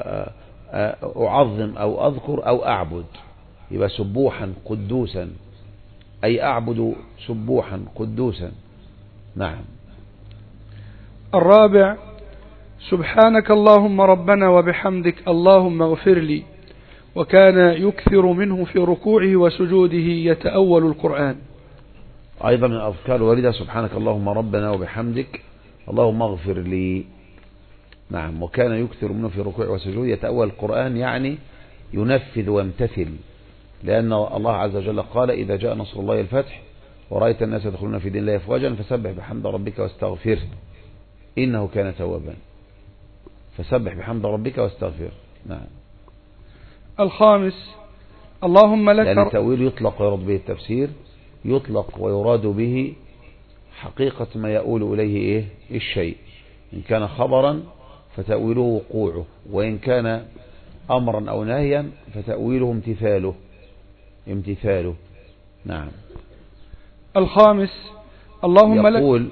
أعظم أو أذكر أو أعبد، يبقى سبوحا قدوسا أي أعبد سبوحا قدوسا. نعم. الرابع: سبحانك اللهم ربنا وبحمدك اللهم اغفر لي، وكان يكثر منه في ركوعه وسجوده يتأول القرآن. أيضا من الأذكار الواردة سبحانك اللهم ربنا وبحمدك اللهم اغفر لي. نعم. وكان يكثر منه في ركوعه وسجوده يتأول القرآن يعني ينفذ ويمتثل، لأن الله عز وجل قال إذا جاء نصر الله الفتح ورأيت الناس يدخلون في دين الله أفواجا فسبح بحمد ربك واستغفره إنه كان توابا. فسبح بحمد ربك واستغفره. نعم. الخامس: اللهم لك، لأن التأويل يطلق ويراد به التفسير، يطلق ويراد به حقيقة ما يؤول إليه إيه؟ الشيء. إن كان خبرا فتأويله وقوعه، وإن كان أمرا أو نهيا فتأويله امتثاله امتثاله. نعم. الخامس: اللهم لك، يقول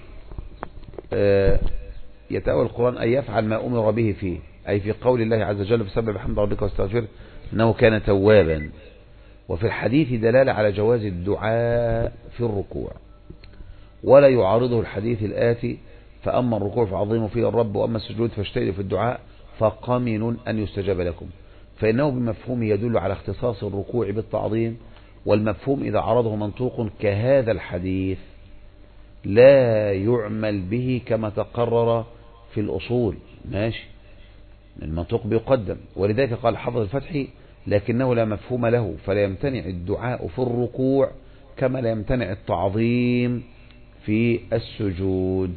آه يتأول القرآن أن يفعل ما أمر به فيه، أي في قول الله عز وجل فسبح بحمد ربك واستغفر إنه كان توابا. وفي الحديث دلالة على جواز الدعاء في الركوع، ولا يعارضه الحديث الآتي فأما الركوع فعظيموا فيه الرب وأما السجود فاجتهدوا في الدعاء فقمن أن يستجاب لكم، فإنه بمفهوم يدل على اختصاص الركوع بالتعظيم، والمفهوم إذا عرضه منطوق كهذا الحديث لا يعمل به كما تقرر في الأصول. ماشي، المنطوق بيقدم، ولذلك قال حافظ الفتح لكنه لا مفهوم له، فلا يمتنع الدعاء في الركوع كما لا يمتنع التعظيم في السجود،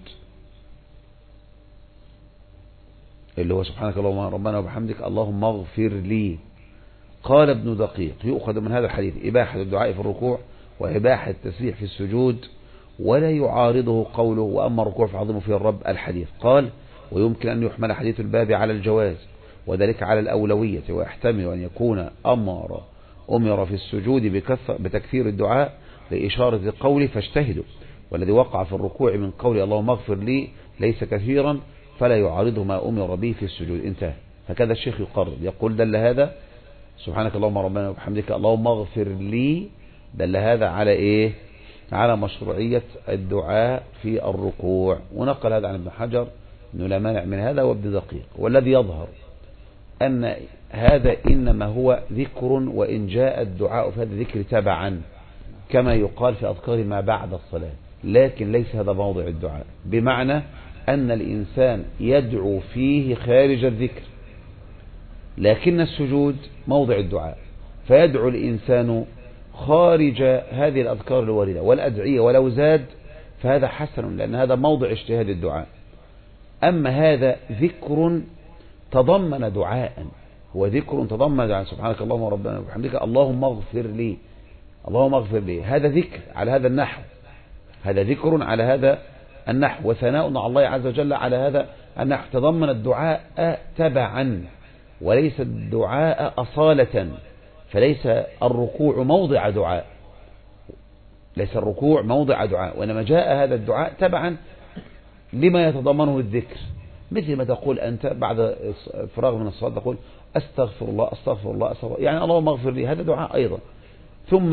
اللي هو سبحانك اللهم ربنا وبحمدك اللهم اغفر لي. قال ابن دقيق يؤخذ من هذا الحديث إباحة الدعاء في الركوع وإباحة التسبيح في السجود، ولا يعارضه قوله وأما الركوع فعظموا فيه الرب الحديث. قال ويمكن أن يحمل حديث الباب على الجواز وذلك على الأولوية، ويحتمل أن يكون أمر أمر في السجود بتكثير الدعاء لإشارة قوله فاجتهدوا، والذي وقع في الركوع من قول اللهم اغفر لي ليس كثيرا فلا يعارضه ما أمر به في السجود. انتهى. هكذا الشيخ يقرر يقول دل هذا سبحانك اللهم ربنا وبحمدك اللهم اغفر لي، دل هذا على إيه؟ على مشروعية الدعاء في الركوع، ونقل هذا عن ابن حجر أنه لا مانع من هذا وابن دقيق. والذي يظهر أن هذا إنما هو ذكر، وإن جاء الدعاء في هذا الذكر تبعا كما يقال في أذكار ما بعد الصلاة، لكن ليس هذا موضع الدعاء، بمعنى أن الإنسان يدعو فيه خارج الذكر، لكن السجود موضع الدعاء، فيدعو الإنسان خارج هذه الأذكار الواردة والأدعية، ولو زاد فهذا حسن، لأن هذا موضع اجتهاد الدعاء. أما هذا ذكر تضمن دعاء، هو ذكر تضمن دعاء سبحانك اللهم ربنا وبحمدك اللهم اغفر لي، اللهم اغفر لي، هذا ذكر على هذا النحو، هذا ذكر على هذا النحو وثناء على الله عز وجل على هذا النحو، تضمن الدعاء تبعا وليس الدعاء أصالة، فليس الركوع موضع دعاء، ليس الركوع موضع دعاء، وإنما جاء هذا الدعاء تبعا لما يتضمنه الذكر، مثل ما تقول أنت بعد فراغ من الصلاة تقول أستغفر الله أستغفر الله أستغفر الله، يعني اللهم اغفر لي، هذا دعاء أيضا. ثم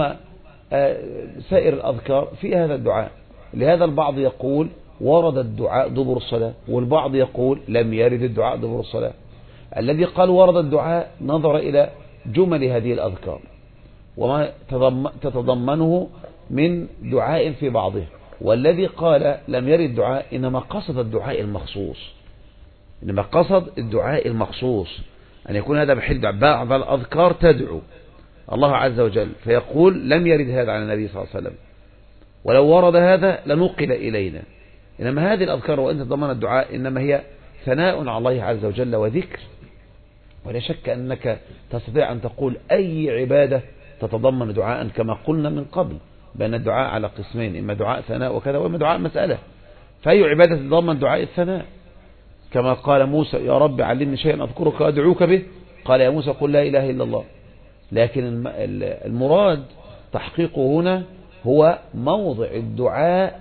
سائر الأذكار في هذا الدعاء. لهذا البعض يقول ورد الدعاء دبر الصلاة، والبعض يقول لم يرد الدعاء دبر الصلاة. الذي قال ورد الدعاء نظر إلى جمل هذه الأذكار وما تتضمنه من دعاء في بعضه، والذي قال لم يرد الدعاء إنما قصد الدعاء المخصوص، إنما قصد الدعاء المخصوص أن يكون هذا بحل بعض الأذكار تدعو الله عز وجل، فيقول لم يرد هذا عن النبي صلى الله عليه وسلم، ولو ورد هذا لنقل إلينا. إنما هذه الأذكار وإن تضمن الدعاء إنما هي ثناء على الله عز وجل وذكر، ولا شك أنك تستطيع أن تقول أي عبادة تتضمن دعاء، كما قلنا من قبل بأن الدعاء على قسمين، إما دعاء ثناء وكذا، وإما دعاء مسألة، فأي عبادة تتضمن دعاء الثناء، كما قال موسى يا رب علمني شيئا أذكرك وأدعوك به، قال يا موسى قل لا إله إلا الله. لكن المراد تحقيقه هنا هو موضع الدعاء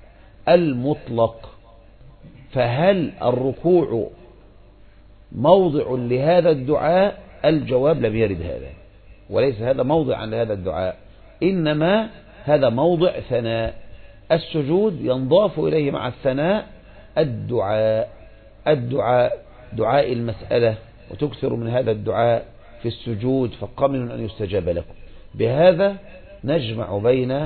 المطلق، فهل الركوع موضع لهذا الدعاء؟ الجواب لم يرد هذا، وليس هذا موضعا لهذا الدعاء، إنما هذا موضع ثناء. السجود ينضاف إليه مع الثناء الدعاء، الدعاء دعاء المسألة، وتكثر من هذا الدعاء في السجود فقمن أن يستجاب لكم. بهذا نجمع بين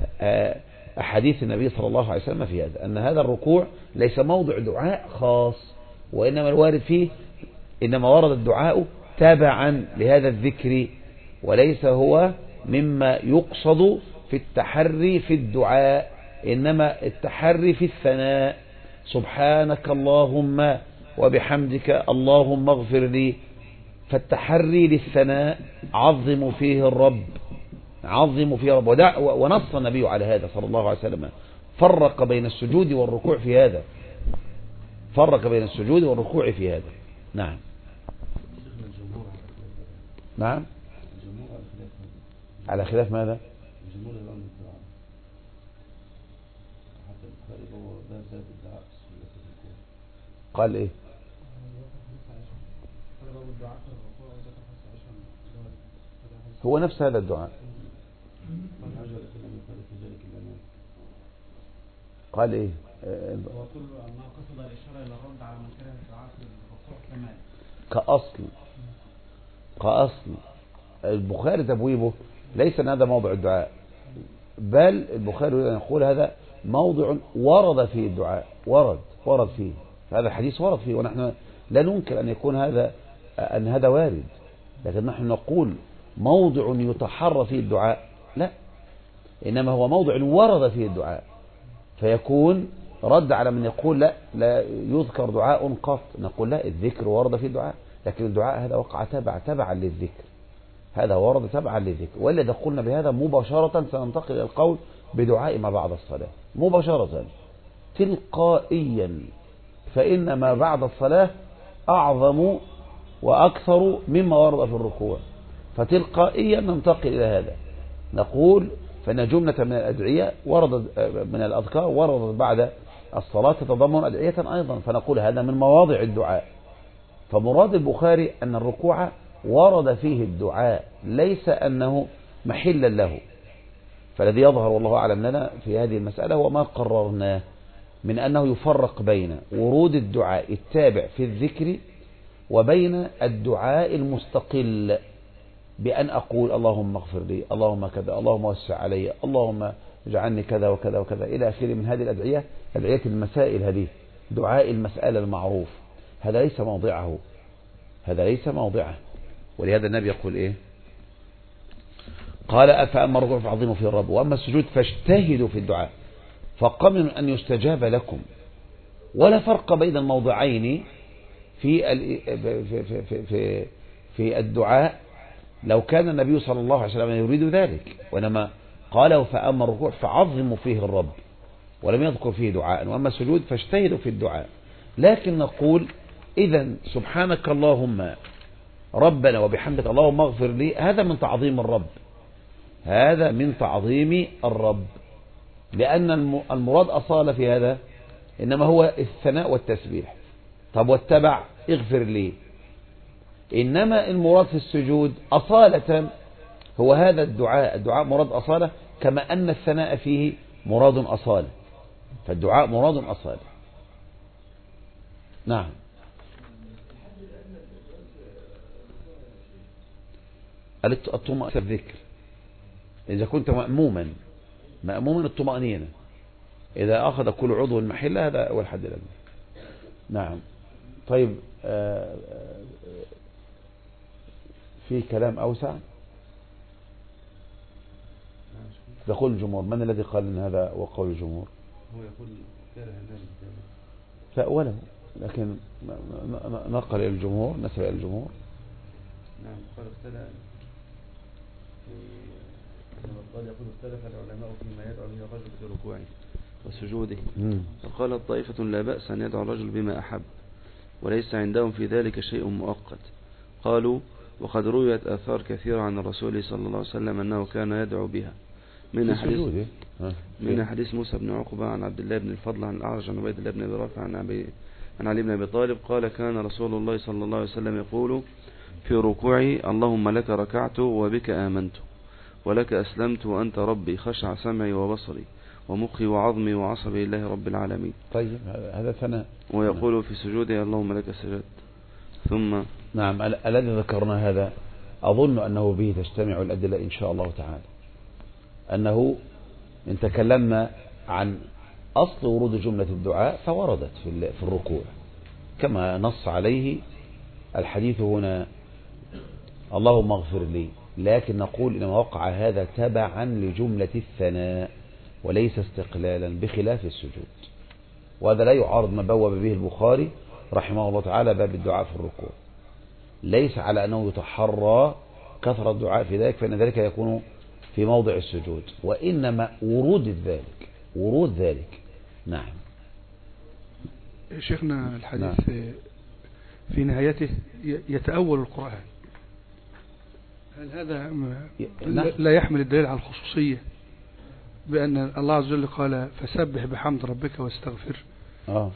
أحاديث النبي صلى الله عليه وسلم في هذا، أن هذا الركوع ليس موضع دعاء خاص، وإنما الوارد فيه إنما ورد الدعاء تابعا لهذا الذكر، وليس هو مما يقصد في التحري في الدعاء، إنما التحري في الثناء سبحانك اللهم وبحمدك اللهم اغفر لي، فالتحري للثناء عظم فيه الرب، عظم فيه الرب. ونص النبي على هذا صلى الله عليه وسلم، فرق بين السجود والركوع في هذا، فرق بين السجود والركوع في هذا. نعم نعم على خلاف ماذا؟ قال ايه؟ هو نفس هذا الدعاء، قال ايه؟ كأصل كأصل البخاري تبويبه ليس أن هذا موضع الدعاء، بل البخاري يقول هذا موضع ورد فيه الدعاء، ورد ورد فيه هذا الحديث، ورد فيه، ونحن لا ننكر أن يكون هذا أن هذا وارد، لكن نحن نقول موضع يتحرى فيه الدعاء لا، إنما هو موضع ورد فيه الدعاء، فيكون رد على من يقول لا لا يذكر دعاء قط. نقول لا، الذكر ورد فيه الدعاء، لكن الدعاء هذا وقع تبع تبعا للذكر، هذا ورد تبعا للذكر. وإلا إذا قلنا بهذا مباشرة سننتقل إلى القول بدعاء ما بعد الصلاة مباشرة تلقائيا، فإن ما بعد الصلاة أعظم وأكثر مما ورد في الركوع، فتلقائيا ننتقل إلى هذا، نقول فإن جملة من الأدعية وردت من الأذكار وردت بعد الصلاة تتضمن أدعية أيضا، فنقول هذا من مواضع الدعاء. فمراد البخاري أن الركوع ورد فيه الدعاء، ليس أنه محلا له. فالذي يظهر والله أعلم لنا في هذه المسألة هو ما قررناه من أنه يفرق بين ورود الدعاء التابع في الذكر وبين الدعاء المستقل، بأن أقول اللهم اغفر لي، اللهم كذا، اللهم وسع علي، اللهم اجعلني كذا وكذا وكذا إلى آخره من هذه الأدعية، أدعية المسائل هذه، دعاء المسألة المعروف، هذا ليس موضعه، هذا ليس موضعه. ولهذا النبي يقول إيه؟ قال فأما الركوع فعظموا فيه الرب، وأما السجود فاجتهدوا في الدعاء فقمن أن يستجاب لكم. ولا فرق بين الموضعين في في في في, في الدعاء لو كان النبي صلى الله عليه وسلم يريد ذلك، وإنما قال فأما الركوع فعظموا فيه الرب، ولم يذكر فيه دعاء. وأما السجود فاجتهدوا في الدعاء. لكن نقول إذا سبحانك اللهم ربنا وبحمدك اللهم اغفر لي، هذا من تعظيم الرب، هذا من تعظيم الرب، لأن المراد أصالة في هذا إنما هو الثناء والتسبيح. طب واتبع اغفر لي، إنما المراد في السجود أصالة هو هذا الدعاء، الدعاء مراد أصالة، كما أن الثناء فيه مراد أصالة، فالدعاء مراد أصالة. نعم. الطمأنينة الذكر إذا كنت مأموما مأموما الطمأنينة، إذا أخذ كل عضو المحلة، هذا هو الحد الأدنى. نعم. طيب آه في كلام أوسع يقول الجمهور. من الذي قال أن هذا وقول الجمهور؟ هو يقول كره ذلك لا ولا، لكن نقل إلى الجمهور، نسب إلى الجمهور. نعم. قال اختلف قال يقول اختلف العلماء فيما يدعو به الرجل في ركوعه وسجوده، فقال الطائفة لا بأس أن يدعو الرجل بما أحب وليس عندهم في ذلك شيء مؤقت. قالوا وقد رويت آثار كثيرة عن الرسول صلى الله عليه وسلم أنه كان يدعو بها، من حديث من حديث موسى بن عقبة عن عبد الله بن الفضل عن الأعرج عن عبيد الله بن أبي رافع عن أبي عن علي بن أبي طالب قال كان رسول الله صلى الله عليه وسلم يقول في ركوعي اللهم لك ركعت وبك آمنت ولك أسلمت وأنت ربي، خشع سمعي وبصري ومخي وعظمي وعصبي لله رب العالمين. طيب هذا ثناء. ويقول في سجوده اللهم لك سجدت. ثم نعم. الذي ذكرنا هذا أظن أنه به تجتمع الأدلة إن شاء الله تعالى، أنه إن تكلمنا عن أصل ورود جملة الدعاء فوردت في الركوع كما نص عليه الحديث هنا اللهم اغفر لي، لكن نقول إنما وقع هذا تبعا لجملة الثناء وليس استقلالا بخلاف السجود، وهذا لا يعارض ما بوب به البخاري رحمه الله تعالى باب الدعاء في الركوع، ليس على أنه يتحرى كثرة الدعاء في ذلك، فإن ذلك يكون في موضع السجود، وإنما ورود ذلك ورود ذلك. نعم. شيخنا الحديث نعم. في نهايته يتأول القرآن، هل هذا لا يحمل الدليل على الخصوصية بأن الله عز وجل قال فسبح بحمد ربك واستغفر؟ آه.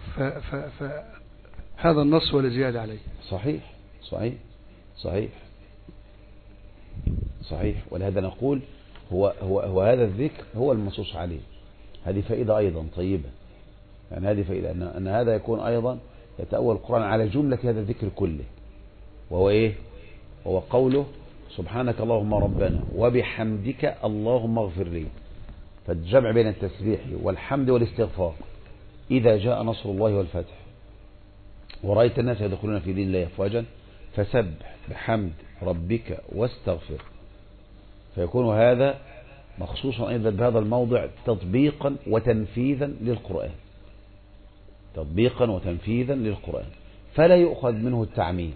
فهذا النص ولا زيادة عليه. صحيح صحيح صحيح صحيح. ولهذا نقول هو, هو, هو هذا الذكر هو المنصوص عليه. هذه فائدة أيضا طيبة، يعني هذه فائدة أن, أن هذا يكون أيضا يتأول القرآن على جملة هذا الذكر كله، وهو إيه؟ وهو قوله سبحانك اللهم ربنا وبحمدك اللهم اغفر لي، فالجمع بين التسبيح والحمد والاستغفار. إذا جاء نصر الله والفتح ورأيت الناس يدخلون في دين الله أفواجا فسبح بحمد ربك واستغفر، فيكون هذا مخصوصا أيضا بهذا الموضع تطبيقا وتنفيذا للقرآن، تطبيقا وتنفيذا للقرآن، فلا يؤخذ منه التعميم.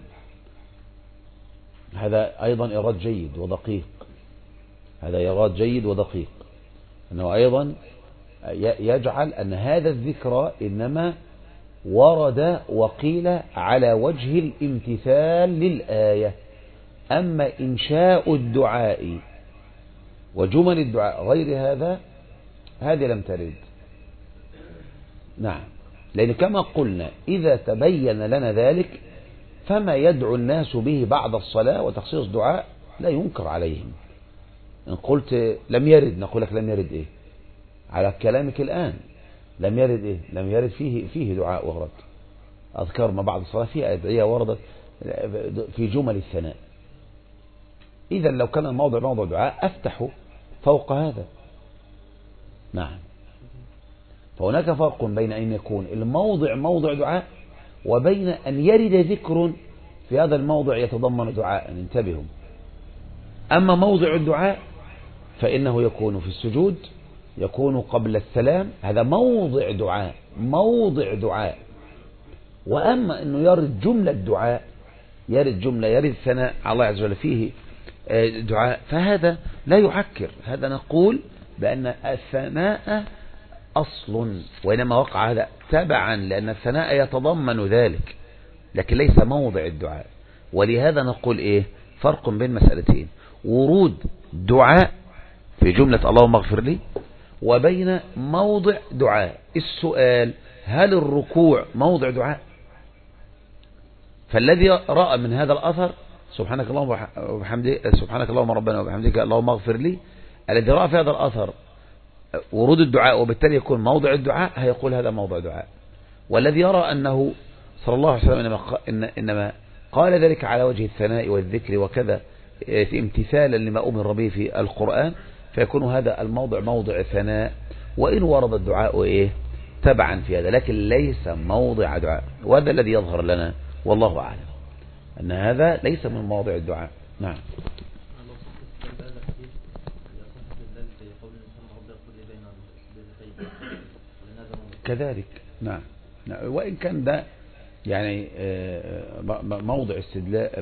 هذا أيضا إيراد جيد ودقيق، هذا إيراد جيد ودقيق، أنه أيضا يجعل أن هذا الذكر إنما ورد وقيل على وجه الامتثال للآية، أما إنشاء الدعاء وجمل الدعاء غير هذا هذه لم ترد. نعم، لأن كما قلنا إذا تبين لنا ذلك فما يدعو الناس به بعد الصلاة وتخصيص دعاء لا ينكر عليهم. إن قلت لم يرد نقول لك لم يرد إيه على كلامك الآن، لم يرد إيه؟ لم يرد فيه فيه دعاء ورد أذكار ما بعد الصلاة، فيه أدعية وردت في جمل الثناء. إذا لو كان الموضع موضع دعاء أفتح فوق هذا. نعم، فهناك فرق بين أن يكون الموضع موضع دعاء وبين أن يرد ذكر في هذا الموضع يتضمن دعاء. انتبهوا، أما موضع الدعاء فإنه يكون في السجود، يكون قبل السلام، هذا موضع دعاء، موضع دعاء. وأما أنه يرد جملة دعاء، يرد جملة، يرد ثناء على الله عز وجل فيه دعاء، فهذا لا يعكر. هذا نقول بأن الثناء أصل، وإنما وقع هذا تبعا لأن الثناء يتضمن ذلك، لكن ليس موضع الدعاء. ولهذا نقول إيه فرق بين مسألتين: ورود دعاء في جملة اللهم اغفر لي، وبين موضع دعاء. السؤال: هل الركوع موضع دعاء؟ فالذي رأى من هذا الأثر سبحانك اللهم وبحمدك، سبحانك اللهم ربنا وبحمدك اللهم اغفر لي، الذي رأى في هذا الأثر ورود الدعاء وبالتالي يكون موضع الدعاء هيقول هذا موضع دعاء. والذي يرى أنه صلى الله عليه وسلم إنما, إنما قال ذلك على وجه الثناء والذكر وكذا امتثالا لما أمر به في القرآن، فيكون هذا الموضع موضع ثناء، وإن ورد الدعاء إيه تبعا في هذا، لكن ليس موضع دعاء. وهذا الذي يظهر لنا والله أعلم أن هذا ليس من موضع الدعاء. نعم. كذلك نعم. وإن كان ده يعني موضع استدلاء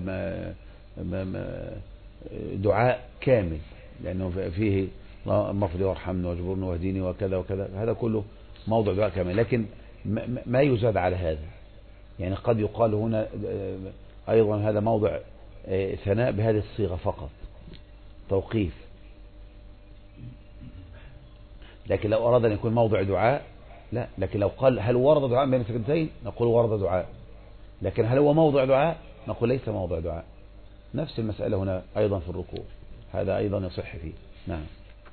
دعاء كامل، لأنه فيه اللهم اغفر لي وارحمني واجبرني واهديني وكذا وكذا، هذا كله موضع دعاء كامل، لكن ما يزاد على هذا. يعني قد يقال هنا أيضا هذا موضع ثناء بهذه الصيغة فقط، توقيف. لكن لو أراد أن يكون موضع دعاء لا، لكن لو قال هل ورد دعاء بين السجدتين نقول ورد دعاء، لكن هل هو موضع دعاء نقول ليس موضع دعاء. نفس المسألة هنا أيضا في الركوع، هذا أيضا يصح فيه. نعم.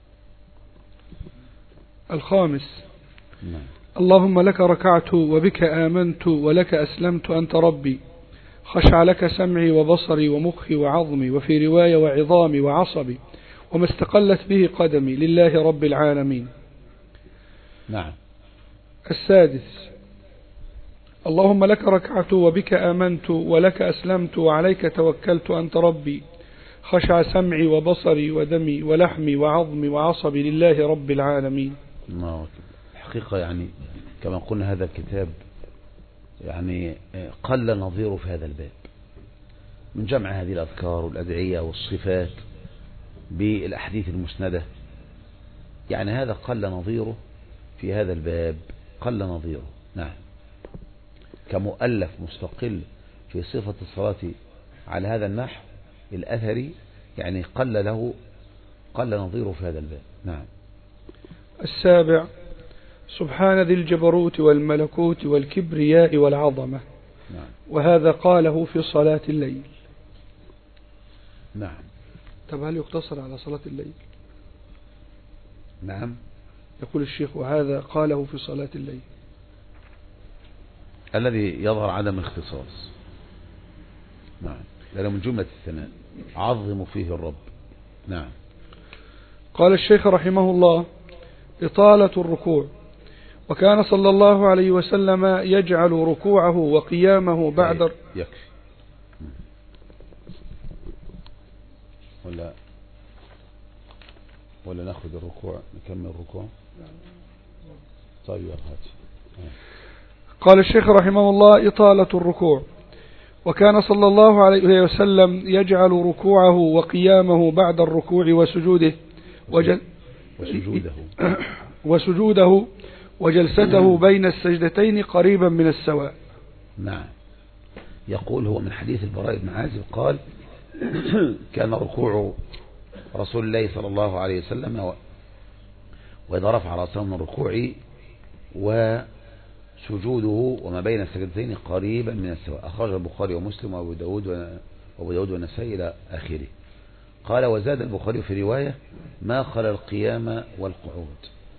الخامس: نعم. اللهم لك ركعت وبك آمنت ولك أسلمت أنت ربي، خشع لك سمعي وبصري ومخي وعظمي، وفي رواية وعظامي وعصبي، وما استقلت به قدمي، لله رب العالمين. نعم. السادس: اللهم لك ركعت وبك آمنت ولك أسلمت وعليك توكلت أنت ربي، خشع سمعي وبصري ودمي ولحمي وعظمي وعصبي، لله رب العالمين. الحقيقة يعني كما قلنا هذا الكتاب يعني قل نظيره في هذا الباب من جمع هذه الأذكار والأدعية والصفات بالأحاديث المسندة. يعني هذا قل نظيره في هذا الباب، قل نظيره. نعم. كمؤلف مستقل في صفة الصلاة على هذا النحو الأثري يعني قل له قل نظيره في هذا الباب. نعم. السابع: سبحان ذي الجبروت والملكوت والكبرياء والعظمة. نعم. وهذا قاله في صلاة الليل. نعم. طب هل يقتصر على صلاة الليل؟ نعم. يقول الشيخ وهذا قاله في صلاة الليل. الذي يظهر عدم اختصاص. نعم، لأنه من جملة الثناء عظم فيه الرب. نعم. قال الشيخ رحمه الله: إطالة الركوع، وكان صلى الله عليه وسلم يجعل ركوعه وقيامه بعد يكفي. ولا ولا ناخذ الركوع نكمل الركوع. طيب هاتي. قال الشيخ رحمه الله: إطالة الركوع. وكان صلى الله عليه وسلم يجعل ركوعه وقيامه بعد الركوع وسجوده وجل وسجوده وسجوده وجلسته بين السجدتين قريبا من السواء. نعم. يقول هو من حديث البراء بن عازب قال: كان ركوع رسول الله صلى الله عليه وسلم وإذا رفع رأسه من الركوع وسجوده وما بين السجدتين قريبا من السواء. أخرج البخاري ومسلم وأبو داود وأبو داود والنسائي إلى آخره. قال: وزاد البخاري في رواية: ما خلا القيام والقعود.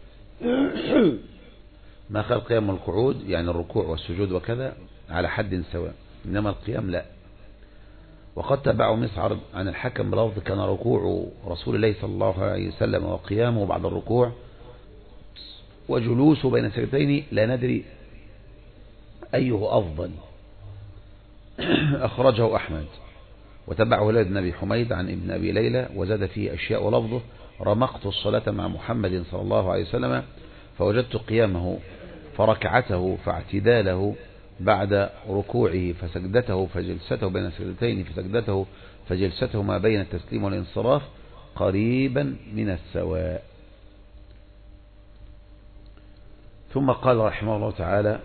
ما خلا القيام والقعود يعني الركوع والسجود وكذا على حد سواء، إنما القيام لا. وقد تبعه مسعر عن الحكم بلفظ: كان ركوع رسول الله صلى الله عليه وسلم وقيامه بعد الركوع وجلوسه بين السجدتين لا ندري أيه أفضل. أخرجه أحمد. وتبعه هلال بن أبي حميد عن ابن أبي ليلى وزاد فيه أشياء ولفظه: رمقت الصلاة مع محمد صلى الله عليه وسلم فوجدت قيامه فركعته فاعتداله بعد ركوعه فسجدته فجلسته بين السجدتين فسجدته فجلسته ما بين التسليم والانصراف قريبا من السواء. ثم قال رحمه الله تعالى: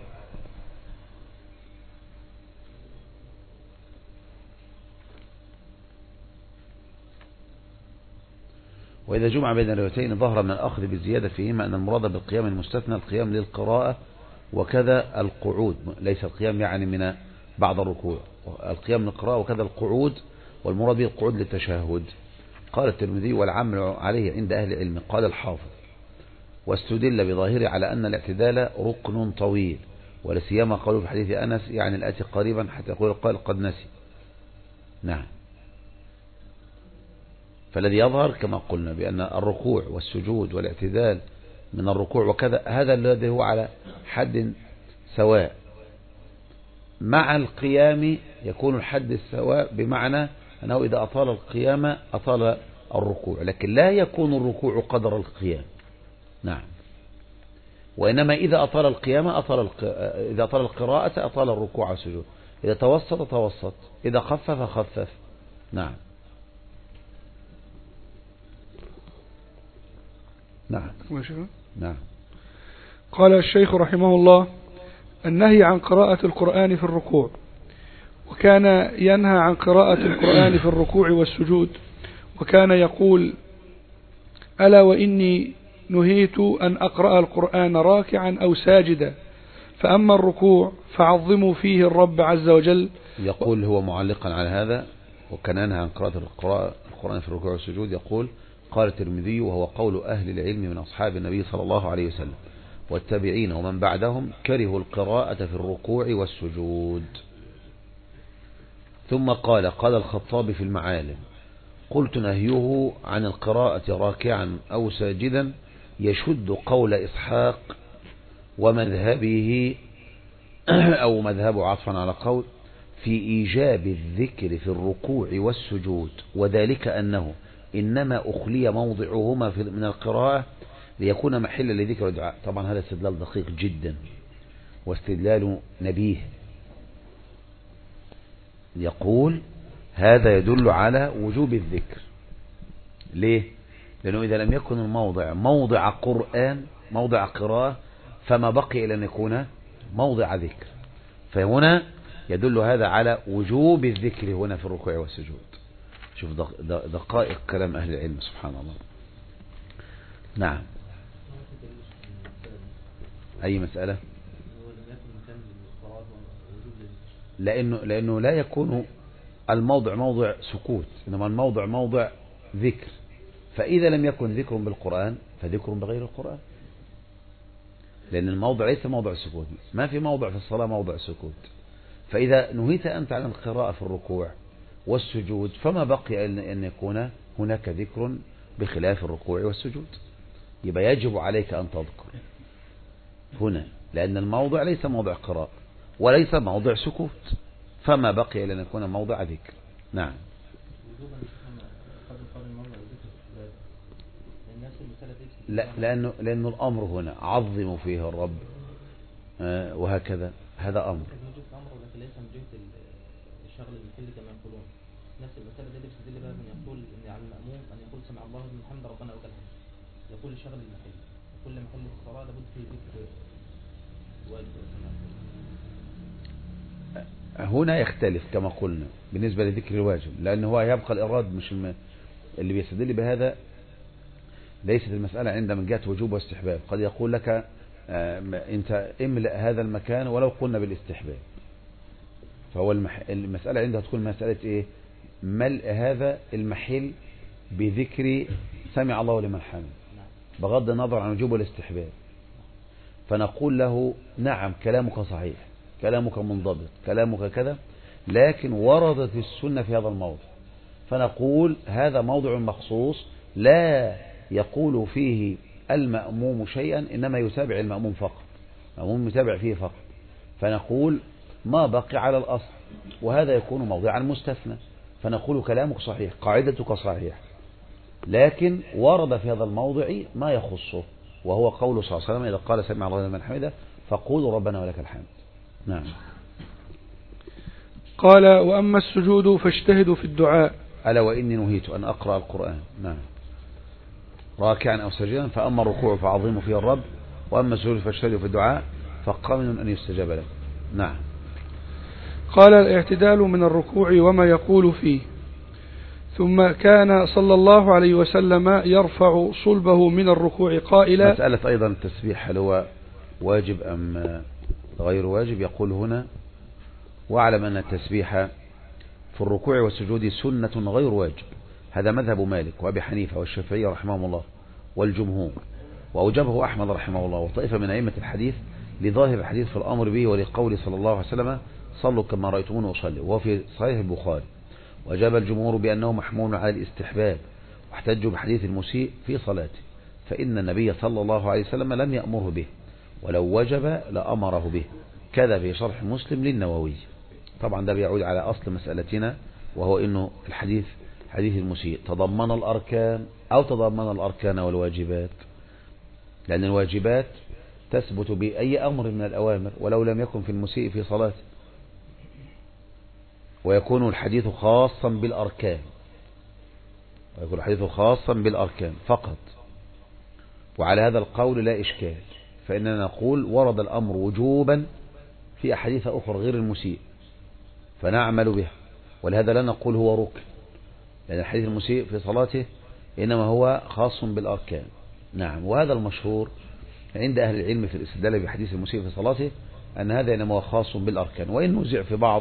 وإذا جمع بين الروايتين ظهر من الأخذ بالزيادة فيهما أن المراد بالقيام المستثنى القيام للقراءة وكذا القعود، ليس القيام يعني من بعد الركوع، القيام للقراءة وكذا القعود، والمراد به القعود للتشهد. قال الترمذي: والعمل عليه عند أهل العلم. قال الحافظ: واستدل بظاهره على أن الاعتدال ركن طويل، ولا سيما قالوا في حديث أنس يعني الآتي قريبا حتى يقول القائل قد نسي. نعم. فالذي يظهر كما قلنا بأن الركوع والسجود والاعتدال من الركوع وكذا هذا الذي هو على حد سواء. مع القيام يكون الحد السواء بمعنى أنه إذا أطال القيام أطال الركوع، لكن لا يكون الركوع قدر القيام. نعم. وإنما إذا أطال القيام أطال الق... إذا أطال القراءة أطال الركوع والسجود، إذا توسط توسط، إذا خفف خفف. نعم. نعم. نعم. قال الشيخ رحمه الله: النهي عن قراءة القرآن في الركوع. وكان ينهى عن قراءة القرآن في الركوع والسجود، وكان يقول: ألا وإني نهيت أن أقرأ القرآن راكعا أو ساجدا، فأما الركوع فعظموا فيه الرب عز وجل. يقول هو معلقا على هذا: وكان ينهى عن قراءة القرآن في الركوع والسجود. يقول: قال الترمذي: وهو قول أهل العلم من أصحاب النبي صلى الله عليه وسلم والتابعين ومن بعدهم كرهوا القراءة في الركوع والسجود. ثم قال: قال الخطابي في المعالم: قلت نهيه عن القراءة راكعا أو ساجدا يشد قول إسحاق ومذهبه أو مذهبه عطفا على قول في إيجاب الذكر في الركوع والسجود، وذلك أنه إنما أخلي موضعهما من القراءة ليكون محلا لذكر الدعاء. طبعا هذا استدلال دقيق جدا واستدلال نبيه. يقول: هذا يدل على وجوب الذكر. ليه؟ لأنه إذا لم يكن الموضع موضع قرآن موضع قراءة فما بقي إلا أن يكون موضع ذكر، فهنا يدل هذا على وجوب الذكر هنا في الركوع والسجود. شوف دقائق كلام أهل العلم سبحان الله. نعم. أي مسألة؟ لأنه, لأنه لا يكون الموضع موضع سكوت، إنما الموضع موضع ذكر، فإذا لم يكن ذكر بالقرآن فذكر بغير القرآن، لأن الموضع ليس موضع سكوت. ما في موضع في الصلاة موضع سكوت. فإذا نهيت أنت عن القراءة في الركوع والسجود فما بقي أن يكون هناك ذكر بخلاف الركوع والسجود، يبقى يجب عليك أن تذكر هنا، لأن الموضع ليس موضع قراءة وليس موضع سكوت، فما بقي أن يكون موضع ذكر. نعم. لا لأنه, لأنه الأمر هنا عظموا فيه الرب آه وهكذا، هذا أمر ليس من جهة الشغل المحل كما يقولون. نفس المسألة دي بتدل بقى من يقول إن على المأموم أن يقول سمع الله لمن حمد ربنا ولك الحمد، يقول الشغل المحل، كل محل في الصلاة لابد فيه ذكر واجب. هنا يختلف كما قلنا بالنسبة لذكر الواجب، لأنه هو يبقى الإراد مش الم... اللي بيستدل بهذا ليست المسألة عند من جهة وجوب واستحباب. قد يقول لك آه انت املأ هذا المكان ولو قلنا بالاستحباب، فهو المح... المسألة عندها تكون مسألة ايه؟ ملء هذا المحل بذكر سمع الله لمن حمد بغض النظر عن وجوب والاستحباب، فنقول له نعم كلامك صحيح، كلامك منضبط، كلامك كذا، لكن وردت السنة في هذا الموضع، فنقول هذا موضع مخصوص لا يقول فيه المأموم شيئا، إنما يتابع المأموم فقط، المأموم يتابع فيه فقط، فنقول ما بقي على الأصل، وهذا يكون موضعا مستثنى، فنقول كلامك صحيح، قاعدتك صحيح، لكن ورد في هذا الموضع ما يخصه، وهو قول صلى الله عليه وسلم إذا قال سمع الله لمن حمده فقولوا ربنا ولك الحمد. نعم. قال وأما السجود فاجتهدوا في الدعاء. ألا وإني نهيت أن أقرأ القرآن نعم راكعا أو ساجدا، فأما الركوع فعظيموا فيه الرب، وأما السجود فاجتهدوا في الدعاء فقمن أن يستجاب له. نعم. قال الاعتدال من الركوع وما يقول فيه. ثم كان صلى الله عليه وسلم يرفع صلبه من الركوع قائلا. مسألة أيضا التسبيح هل هو واجب أم غير واجب؟ يقول هنا واعلم أن التسبيح في الركوع والسجود سنة غير واجب، هذا مذهب مالك وأبي حنيفة والشافعي رحمهم الله والجمهور، وأوجبه أحمد رحمه الله وطائفة من أئمة الحديث لظاهر الحديث في الأمر به ولقول صلى الله عليه وسلم صلوا كما رأيتموني أصلي، وهو في صحيح البخاري. وأجاب الجمهور بأنه محمول على الاستحباب، واحتجوا بحديث المسيء في صلاته، فإن النبي صلى الله عليه وسلم لم يأمره به، ولو وجب لأمره به، كذا في شرح مسلم للنووي. طبعا ده بيعود على أصل مسألتنا، وهو إنه الحديث حديث المسيء تضمن الأركان أو تضمن الأركان والواجبات، لأن الواجبات تثبت بأي أمر من الأوامر ولو لم يكن في المسيء في صلاته، ويكون الحديث خاصا بالأركان، ويكون الحديث خاصا بالأركان فقط، وعلى هذا القول لا إشكال، فإننا نقول ورد الأمر وجوبا في أحاديث أخرى غير المسيء فنعمل بها، ولهذا لا نقول هو ركن، لأن الحديث المسيء في صلاته إنما هو خاص بالأركان. نعم. وهذا المشهور عند أهل العلم في الاستدلال بحديث المسيء في صلاته أن هذا إنما هو خاص بالأركان، وإن نزع في بعض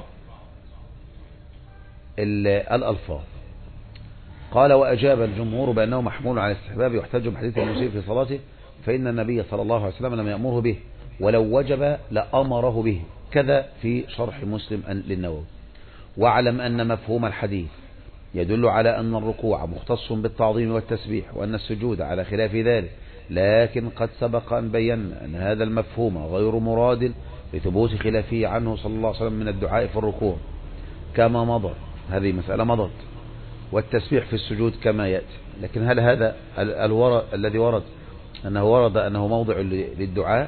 الألفاظ. قال وأجاب الجمهور بأنه محمول على الاستحباب، يحتج بحديث المسيء في صلاته، فإن النبي صلى الله عليه وسلم لم يأمره به، ولو وجب لأمره به، كذا في شرح مسلم للنووي. واعلم أن مفهوم الحديث يدل على أن الركوع مختص بالتعظيم والتسبيح، وأن السجود على خلاف ذلك، لكن قد سبق أن بينا أن هذا المفهوم غير مراد لثبوت خلافه عنه صلى الله عليه وسلم من الدعاء في الركوع كما مضى، هذه مسألة مضت، والتسبيح في السجود كما يأتي. لكن هل هذا الورد الذي ورد أنه ورد أنه موضع للدعاء؟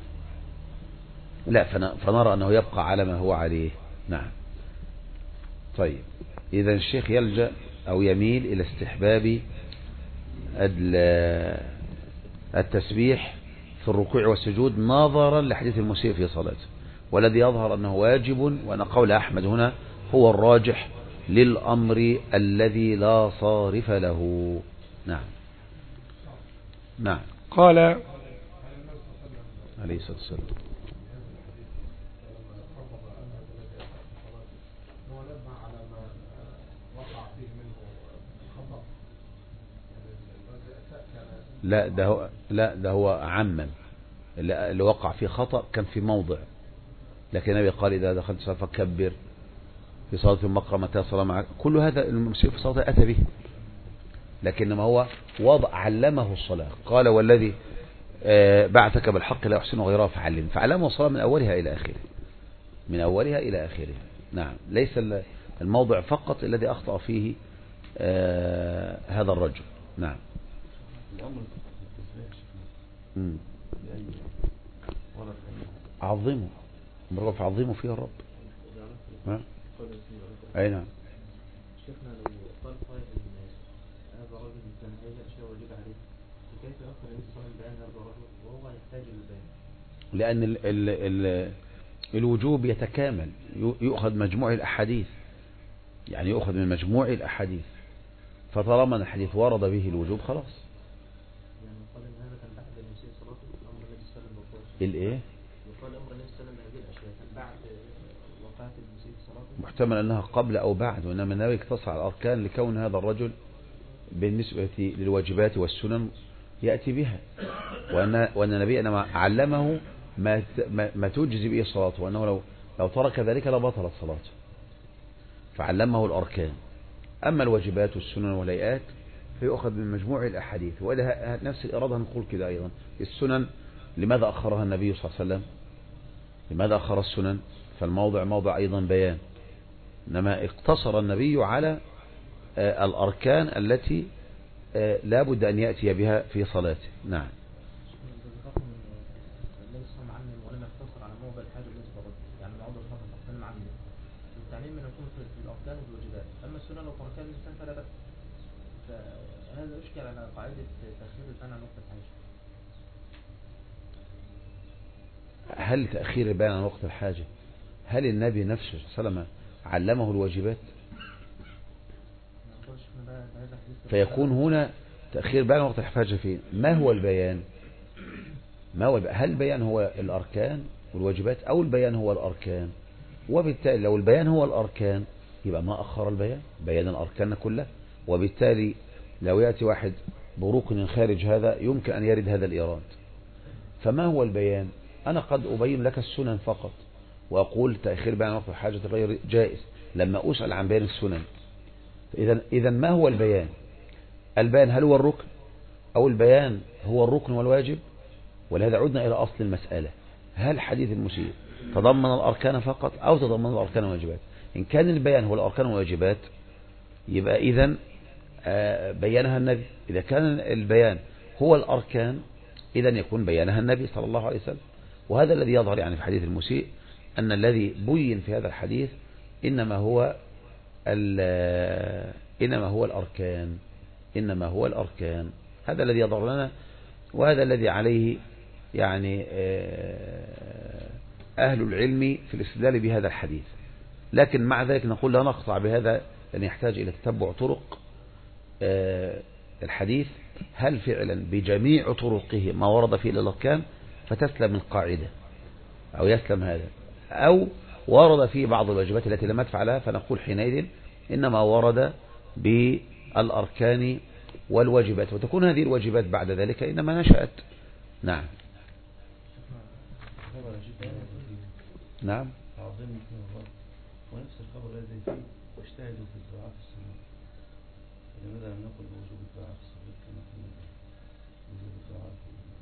لا، فنرى أنه يبقى على ما هو عليه. نعم. طيب، إذا الشيخ يلجأ أو يميل إلى استحباب التسبيح في الركوع والسجود نظرا لحديث المسيء في صلاته، والذي يظهر أنه واجب، وأن قول أحمد هنا هو الراجح للأمر الذي لا صارف له. نعم. نعم. قال عليه الصلاة والسلام لا ده هو لا ده هو عمم اللي وقع فيه خطأ كان في موضع، لكن النبي قال إذا دخلت صلاة فكبر في صلاة المقرأ متى صلاة معك، كل هذا المسيء في صلاة أتى به، لكنما هو وضع علمه الصلاة، قال والذي بعثك بالحق لا يحسن غيرها فعلم، فعلمه الصلاة من أولها إلى آخره، من أولها إلى آخره. نعم. ليس الموضع فقط الذي أخطأ فيه آه هذا الرجل. نعم. مم. عظموا مرغب فعظموا فيها الرب. ها؟ أي نعم. شيخنا لو قال قائل ان هذا الرجل كان هذا اشياء واجبه عليه، فكيف يؤخر النبي صلى الله عليه وسلم بيان هذا الرجل وهو يحتاج للبيان؟ لأن ال ال ال الوجوب يتكامل، يؤخذ مجموع الأحاديث، يعني يؤخذ من مجموع الأحاديث، فطالما الحديث ورد به الوجوب خلاص. يعني يقال ان هذا كان بعد المسيء صلاته امر النبي صلى الله عليه وسلم. الايه؟ يقال امر النبي صلى الله عليه وسلم بهذه الاشياء كان بعد وقعت المسيء صلاته. محتمل انها قبل او بعد، وانما النبي اقتصر على الاركان لكون هذا الرجل بالنسبة للواجبات والسنن يأتي بها، وأن وأن النبي انما علمه ما ما تجزي به صلاته، وأنه لو لو ترك ذلك لبطلت صلاته، فعلمه الأركان. أما الواجبات والسنن والهيئات فيؤخذ من مجموع الأحاديث، وإلى نفس الإرادة نقول كده أيضا. السنن لماذا أخرها النبي صلى الله عليه وسلم؟ لماذا أخر السنن؟ فالموضع موضع أيضا بيان، إنما اقتصر النبي على الأركان التي لا بد أن يأتي بها في صلاته. نعم. النبي صلى الله عليه وسلم ولم يقتصر على موضع الحاجة التي فرض، يعني موضع الفرض الأركان عامة، التعليم من يكون في الأركان والواجبات، أما السنن لو تركها الإنسان فلا بأس. فهذا يشكل على قاعدة تأخير البيان عن وقت الحاجة. هل تأخير البيان عن وقت الحاجة، هل النبي نفسه صلى الله عليه وسلم علمه الواجبات؟ فيكون هنا تأخير بيان وقت الحاجة فين؟ ما هو البيان؟ ما هو البيان؟ هل البيان هو الأركان والواجبات أو البيان هو الأركان؟ وبالتالي لو البيان هو الأركان يبقى ما أخر البيان، بيان الأركان كلها، وبالتالي لو يأتي واحد بركن خارج هذا يمكن أن يرد هذا الإيراد. فما هو البيان؟ أنا قد أبين لك السنن فقط وأقول تأخير بيان وقت الحاجة غير جائز لما أسأل عن بيان السنن. إذا إذا ما هو البيان؟ البيان هل هو الركن أو البيان هو الركن والواجب؟ ولهذا عدنا إلى أصل المسألة، هل حديث المسيء تضمن الأركان فقط أو تضمن الأركان والواجبات؟ إن كان البيان هو الأركان والواجبات يبقى إذن بيانها النبي، إذا كان البيان هو الأركان إذن يكون بيانها النبي صلى الله عليه وسلم. وهذا الذي يظهر يعني في حديث المسيء أن الذي بين في هذا الحديث إنما هو إنما هو الأركان، إنما هو الأركان. هذا الذي يظهر لنا، وهذا الذي عليه يعني أهل العلم في الاستدلال بهذا الحديث. لكن مع ذلك نقول لا نقطع بهذا، لأن يحتاج إلى تتبع طرق الحديث، هل فعلا بجميع طرقه ما ورد فيه الأركان فتسلم القاعدة أو يسلم هذا، أو ورد فيه بعض الواجبات التي لم ندفع لها فنقول حينئذ إنما ورد بالأركان والواجبات، وتكون هذه الواجبات بعد ذلك إنما نشأت. نعم. نعم. ونفس الخبر الذي فيه واجتهدوا في الدعاء في السنة، لماذا لم نقل بوجوب الدعاء في الصلاة كما قلنا وجوب الدعاء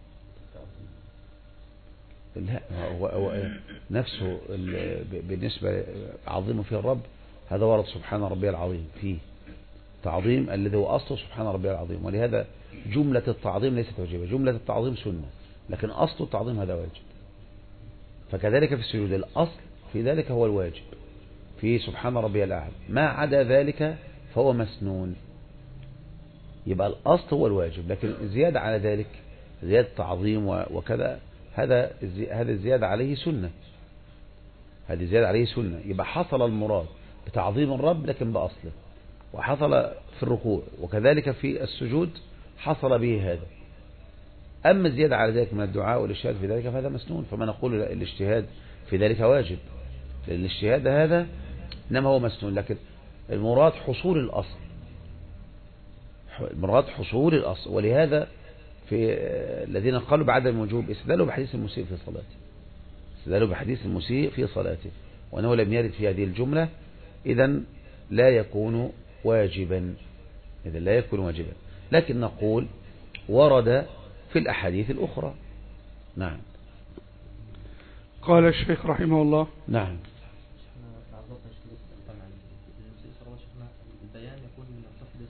في التعظيم؟ لا، هو, هو نفسه بالنسبة عظيم فيه الرب، هذا ورد سبحان ربي العظيم فيه تعظيم الذي هو أصله سبحان ربي العظيم، ولهذا جملة التعظيم ليست واجبة، جملة التعظيم سنة، لكن أصل التعظيم هذا واجب. فكذلك في السجود الأصل في ذلك هو الواجب في سبحان ربي الأعلى، ما عدا ذلك فهو مسنون. يبقى الأصل هو الواجب، لكن زيادة على ذلك زيادة تعظيم وكذا، هذا هذا الزيادة عليه سنة، هذه زيادة عليه سنة. يبقى حصل المراد بتعظيم الرب لكن بأصله، وحصل في الركوع وكذلك في السجود حصل به هذا. أما الزيادة على ذلك من الدعاء والاجتهاد في ذلك فهذا مسنون، فما نقول الاجتهاد في ذلك واجب، لأن الاجتهاد هذا إنما هو مسنون، لكن المراد حصول الأصل، المراد حصول الأصل. ولهذا في الذين قالوا بعدم الوجوب استدلوا بحديث المسيء في صلاته، استدلوا بحديث المسيء في صلاته وأنه لم يرد في هذه الجملة، إذن لا يكون واجبا، إذن لا يكون واجبا. لكن نقول ورد في الأحاديث الأخرى. نعم. قال الشيخ رحمه الله. نعم. البيان يكون من الصف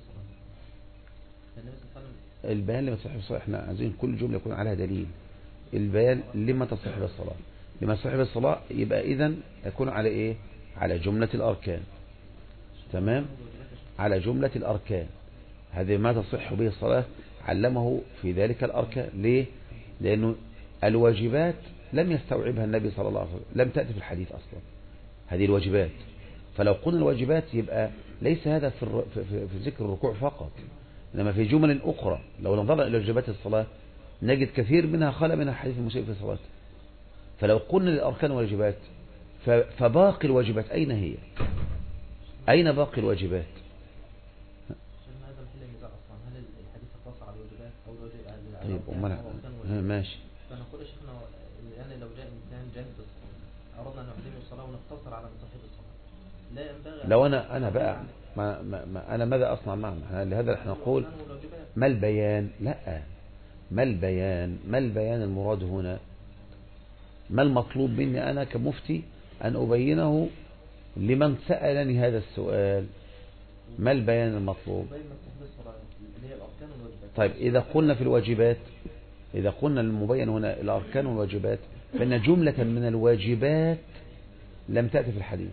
فالنبي صلى الله عليه وسلم البيان لما تصح بالصلاة، احنا عايزين كل جملة يكون عليها دليل. البيان لما تصح بالصلاة، لما تصح بالصلاة يبقى إذن يكون على إيه؟ على جملة الأركان. تمام؟ على جملة الأركان، هذه ما تصح به الصلاة علمه في ذلك الأركان. ليه؟ لأنه الواجبات لم يستوعبها النبي صلى الله عليه وسلم، لم تأتي في الحديث أصلا هذه الواجبات. فلو قلنا الواجبات يبقى ليس هذا في, الر... في... في... في ذكر الركوع فقط، إنما في جمل أخرى. لو نظرنا إلى واجبات الصلاة نجد كثير منها خلى منها حديث المسيء في صلاته. فلو قلنا للأركان والواجبات ف... فباقي الواجبات أين هي؟ أين باقي الواجبات؟ طيب أمال ماشي. فنقول يا شيخنا يعني لو جاء إنسان جاهز بالصلاة أردنا أن نعلمه الصلاة ونقتصر على مصاحب الصلاة، لا ينبغي. لو أنا أنا بقى ما ما ما أنا ماذا أصنع معنا؟ لهذا احنا نقول ما البيان؟ لا، ما البيان؟ ما البيان المراد هنا؟ ما المطلوب مني أنا كمفتي أن أبينه لمن سألني هذا السؤال؟ ما البيان المطلوب؟ طيب إذا قلنا في الواجبات، إذا قلنا المبين هنا الأركان والواجبات، فإن جملة من الواجبات لم تأتي في الحديث.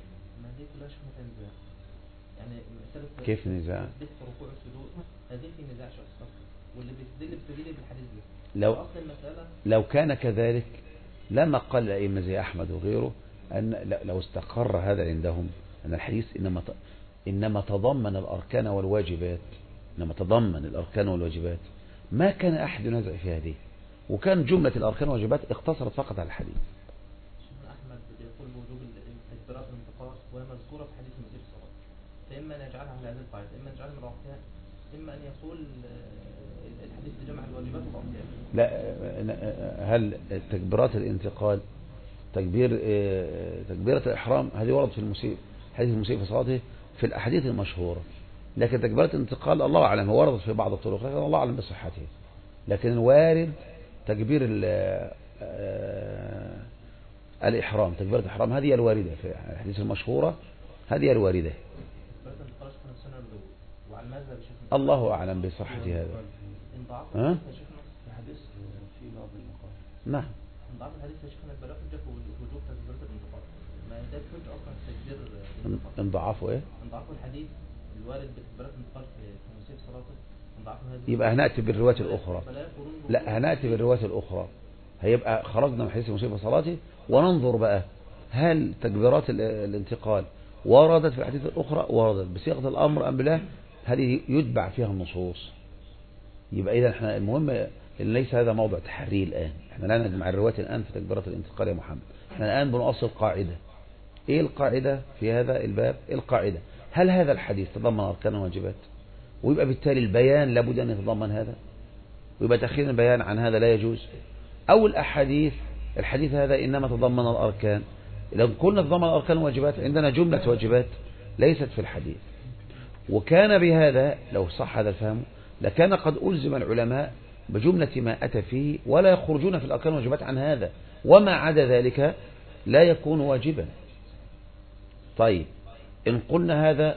كيف نزاع؟ هذه في نزاع شخص، واللي بيستدل بتدليل بالحديث ده لو لو كان كذلك لما قال الأئمة زي أحمد وغيره أن لو استقر هذا عندهم أن الحديث إنما إنما تضمن الأركان والواجبات، إنما تضمن الأركان والواجبات، ما كان أحد ينازع في هذه، وكان جملة الأركان والواجبات اقتصرت فقط على الحديث. شيخنا أحمد يقول بوجوب التكبيرات والانتقاص وهي مذكورة في حديث المسيء في الصلاة، فإما أن يجعلها على هذه القاعدة، إما أن يجعلها من الأركان، إما أن يقول الحديث بجمع الواجبات والأركان. لا، هل تكبيرات الانتقال تكبير تكبيرة الإحرام هذه ورد في المسيء، حديث المسيء في صلاته في الأحاديث المشهورة، لكن تكبيرات الانتقال الله أعلم وردت في بعض الطرق، لكن الله أعلم بصحته. لكن الوارد تكبير الإحرام، تكبيرة الإحرام هذه الواردة في الحديث المشهورة، هذه الواردة. الله أعلم بصحة هذا. ها؟ نعم. ضعف الحديث يا شيخنا البلاغ جاء في وجوب تكبيرة الانتقال، ما ده كنت أصلا تكبير الانتقال. انضعفوا إيه؟ انضعفوا الحديث الوارد بتكبيرة الانتقال في مسيء صلاته، انضعفوا هذه. يبقى هنأتي بالروايات الأخرى. لا، هنأتي بالروايات الأخرى. هيبقى خرجنا من حديث مسيء صلاته وننظر بقى هل تكبيرات الانتقال وردت في الحديث الأخرى، وردت بصيغة الأمر أم بلا، هذه يتبع فيها النصوص. يبقى إذا احنا المهم إن ليس هذا موضع تحري الآن، احنا لا نجمع الروايات الآن في تكبيرات الانتقال يا محمد، احنا الآن بنؤصل قاعدة. ايه القاعدة في هذا الباب؟ القاعدة هل هذا الحديث تضمن أركان وواجبات؟ ويبقى بالتالي البيان لابد أن يتضمن هذا، ويبقى تأخير البيان عن هذا لا يجوز. أو الأحاديث الحديث هذا إنما تضمن الأركان، لو كنا تضمن الأركان والواجبات عندنا جملة واجبات ليست في الحديث. وكان بهذا لو صح هذا الفهم لكان قد ألزم العلماء بجملة ما أتى فيه، ولا يخرجون في الأركان والواجبات عن هذا، وما عدا ذلك لا يكون واجبا. طيب إن قلنا هذا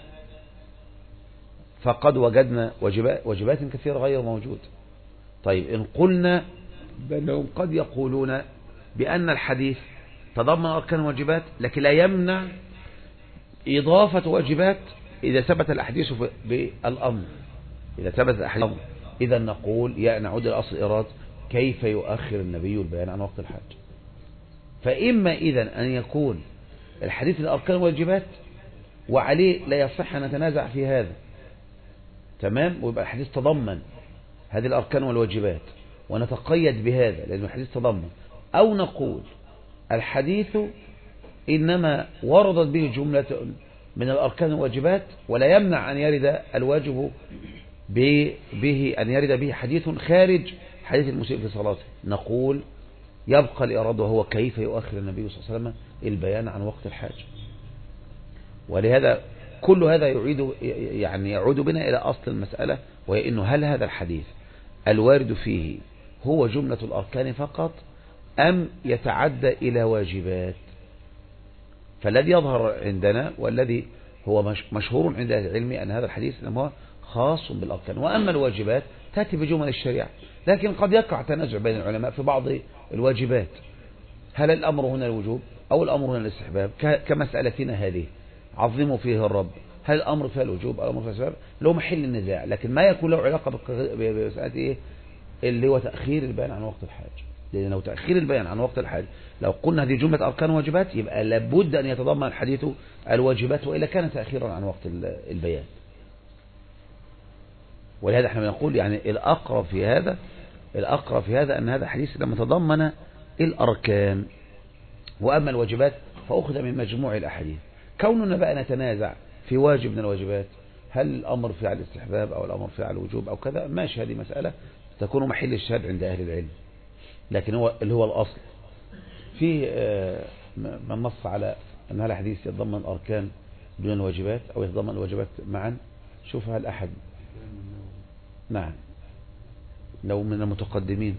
فقد وجدنا واجبات, واجبات كثيرة غير موجود. طيب إن قلنا بأنهم قد يقولون بأن الحديث تضمن أركان واجبات لكن لا يمنع إضافة واجبات إذا ثبت الأحاديث بالأمر، إذا ثبت الأحاديث إذا نقول يا نعود إلى أصل الإيراد كيف يؤخر النبي البيان عن وقت الحج. فإما إذن أن يكون الحديث الأركان والواجبات وعليه لا يصح أن نتنازع في هذا، تمام، ويبقى الحديث تضمن هذه الأركان والواجبات ونتقيد بهذا لأن الحديث تضمن، أو نقول الحديث إنما وردت به جملة من الأركان والواجبات ولا يمنع أن يرد الواجب به أن يرد به حديث خارج حديث المسيء في صلاته. نقول يبقى الإراد وهو كيف يؤخر النبي صلى الله عليه وسلم البيان عن وقت الحاجة. ولهذا كل هذا يعيد يعني يعود بنا إلى أصل المسألة، وهي إنه هل هذا الحديث الوارد فيه هو جملة الأركان فقط أم يتعدى إلى واجبات؟ فالذي يظهر عندنا والذي هو مش مشهور عند أهل العلم أن هذا الحديث هو خاص بالأركان، وأما الواجبات تأتي بجمل الشريعة، لكن قد يقع تنازع بين العلماء في بعض الواجبات، هل الأمر هنا الوجوب أو الأمر هنا الاستحباب، كمسألتنا هذه عظموا فيه الرب، هل الأمر فيها الوجوب أو الأمر فيها الاستحباب، له محل النزاع، لكن ما يكون له علاقة بمسألة إيه اللي هو تأخير البيان عن وقت الحاج. لأن لو تأخير البيان عن وقت الحاج، لو قلنا هذه جملة أركان واجبات، يبقى لابد أن يتضمن الحديث الواجبات، وإلا كان تأخيرا عن وقت البيان. ولهذا احنا بنقول يعني الأقرب في هذا الأقرب في هذا أن هذا الحديث لما تضمن الأركان، وأما الواجبات فأخذ من مجموع الأحاديث. كوننا بقى نتنازع في واجب من الواجبات، هل الأمر فيه على الاستحباب أو الأمر فيه على الوجوب أو كذا، ماشي، هذه مسألة تكون محل الشهاد عند أهل العلم، لكن هو اللي هو الأصل فيه من نص على أن هذا الحديث يتضمن الأركان دون الواجبات أو يتضمن الواجبات معا. شوف هل أحد نعم لو من المتقدمين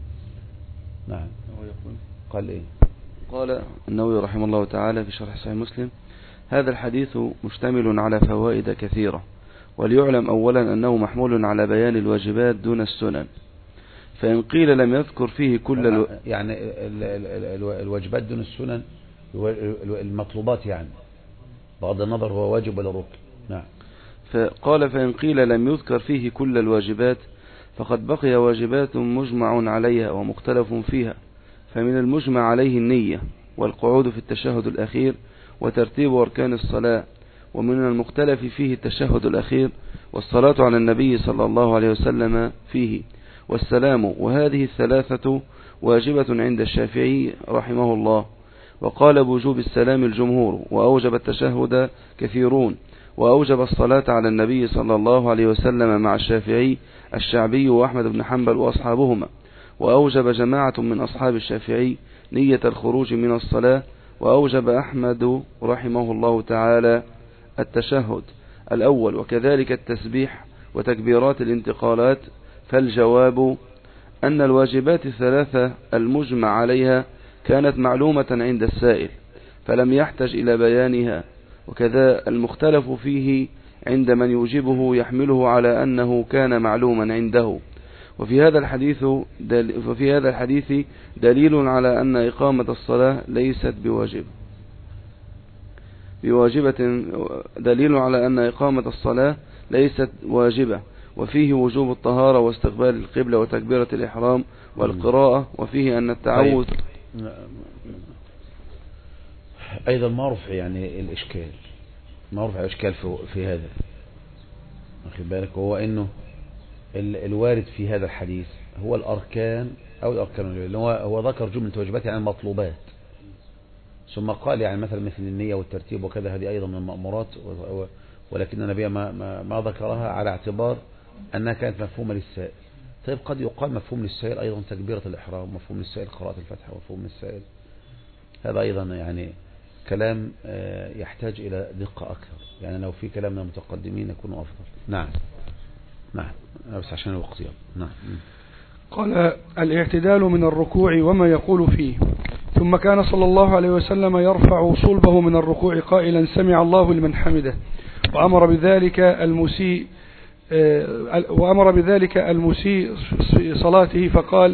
نعم قال إيه؟ قال النووي رحمه الله تعالى في شرح صحيح مسلم: هذا الحديث مشتمل على فوائد كثيرة، وليعلم أولا أنه محمول على بيان الواجبات دون السنن، فإن قيل لم يذكر فيه كل الو... يعني الواجبات دون السنن المطلوبات، يعني بغض النظر هو واجب ولا ركن. نعم. فقال: فإن قيل لم يذكر فيه كل الواجبات فقد بقي واجبات مجمع عليها ومختلف فيها، فمن المجمع عليه النية والقعود في التشهد الأخير وترتيب أركان الصلاة، ومن المختلف فيه التشهد الأخير والصلاة على النبي صلى الله عليه وسلم فيه والسلام، وهذه الثلاثة واجبة عند الشافعي رحمه الله، وقال بوجوب السلام الجمهور، وأوجب التشهد كثيرون، وأوجب الصلاة على النبي صلى الله عليه وسلم مع الشافعي الشعبي وأحمد بن حنبل وأصحابهما، وأوجب جماعة من أصحاب الشافعي نية الخروج من الصلاة، وأوجب أحمد رحمه الله تعالى التشهد الأول، وكذلك التسبيح وتكبيرات الانتقالات. فالجواب أن الواجبات الثلاثة المجمع عليها كانت معلومة عند السائل فلم يحتج إلى بيانها، وكذا المختلف فيه عند من يوجبه يحمله على أنه كان معلوما عنده. وفي هذا الحديث دل... وفي هذا الحديث دليل على أن إقامة الصلاة ليست بواجب بواجبة دليل على أن إقامة الصلاة ليست واجبة، وفيه وجوب الطهارة واستقبال القبلة وتكبيرة الإحرام والقراءة، وفيه أن التعوذ. أيضا ما رفع يعني الإشكال ما رفع الإشكال في, في هذا، واخد بالك، هو إنه الوارد في هذا الحديث هو الأركان أو الأركان اللي هو هو ذكر جملة واجبات يعني مطلوبات، ثم قال يعني مثلا مثل النية والترتيب وكذا، هذه أيضا من المأمورات، ولكن النبي ما, ما, ما ذكرها على اعتبار أنها كانت مفهومة للسائل. طيب قد يقال مفهوم للسائل أيضا تكبيرة الإحرام، مفهوم للسائل قراءة الفاتحة، مفهوم للسائل هذا أيضا يعني كلام يحتاج إلى دقة أكثر، يعني لو في كلام من المتقدمين يكون أفضل. نعم نعم بس عشان الوقت يلا. نعم. قال: الاعتدال من الركوع وما يقول فيه. ثم كان صلى الله عليه وسلم يرفع صلبه من الركوع قائلا: سمع الله لمن حمده، وأمر بذلك المسيء وأمر بذلك المسيء صلاته فقال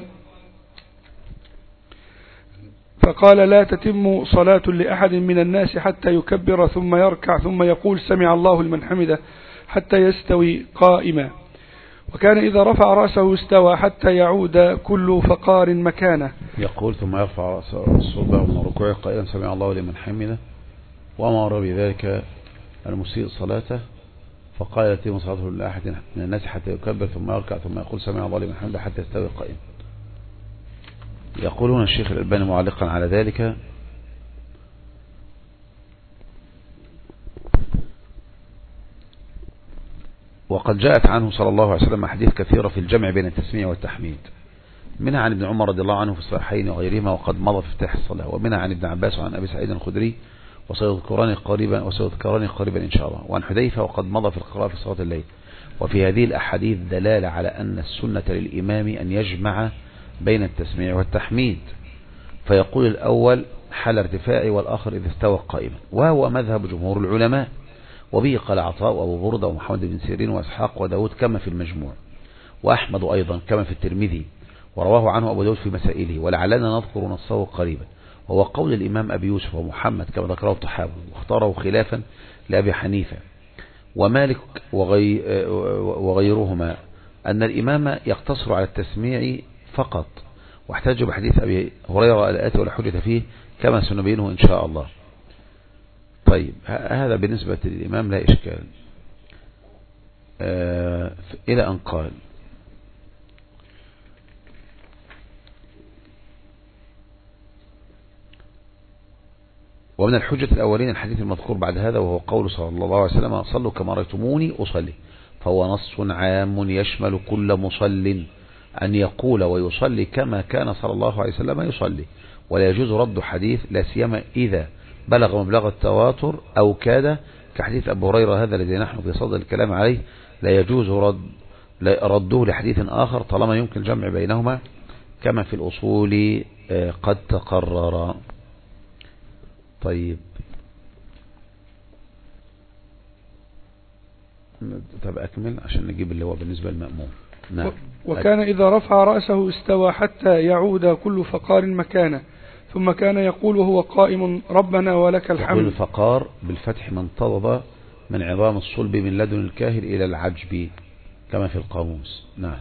فقال لا تتم صلاة لأحد من الناس حتى يكبر ثم يركع ثم يقول سمع الله لمن حمده حتى يستوي قائما، وكان إذا رفع رأسه استوى حتى يعود كل فقار مكانه. يقول ثم يرفع صلبه من الركوع قائلا سمع الله لمن حمده، وأمر بذلك المسيء صلاته فقال لا تتم صلاته لأحد من الناس حتى يكبر ثم يركع ثم يقول سمع الله لمن حمده حتى يستوي قائما. يقولون الشيخ الألباني معلقا على ذلك: وقد جاءت عنه صلى الله عليه وسلم أحاديث كثيرة في الجمع بين التسميع والتحميد، منها عن ابن عمر رضي الله عنه في الصحيحين وغيرهما وقد مضى في افتتاح الصلاة، ومنها عن ابن عباس وعن أبي سعيد الخدري وسيذكران قريبا وسيذكران قريبا إن شاء الله، وعن حذيفة وقد مضى في القراءة في صلاة الليل. وفي هذه الأحاديث دلالة على أن السنة للإمام أن يجمع بين التسميع والتحميد، فيقول الأول حال ارتفاعي والآخر إذا استوى قائما، وهو مذهب جمهور العلماء. وبه قال عطاء وأبو بردة ومحمد بن سيرين وإسحاق وداود كما في المجموع، وأحمد أيضا كما في الترمذي، ورواه عنه أبو داود في مسائله، ولعلنا نذكر نصه قريبا، وهو قول الإمام أبي يوسف ومحمد كما ذكره الطحاوي، واختاره خلافا لأبي حنيفة ومالك وغي وغيرهما أن الإمام يقتصر على التسميع فقط، واحتج بحديث أبي هريرة الآتي ولا حجة فيه كما سنبينه إن شاء الله. طيب هذا بالنسبة للإمام لا إشكال. آه إلى أن قال ومن الحجة الأولين الحديث المذكور بعد هذا، وهو قول صلى الله عليه وسلم صلوا كما رأيتموني أصلي، فهو نص عام يشمل كل مصل أن يقول ويصلي كما كان صلى الله عليه وسلم يصلي، ولا يجوز رد حديث لا سيما إذا بلغ مبلغ التواتر أو كاد، كحديث أبو هريرة هذا الذي نحن في صدد الكلام عليه، لا يجوز رد رده لحديث آخر طالما يمكن جمع بينهما كما في الأصول قد تقرر. طيب طب أكمل عشان نجيب اللي هو بالنسبة للمأموم. نعم. وكان إذا رفع رأسه استوى حتى يعود كل فقار مكانه، ثم كان يقول وهو قائم ربنا ولك الحمد. يقول الفقار بالفتح من انتضض من عظام الصلب من لدن الكاهل إلى العجب كما في القاموس. نعم.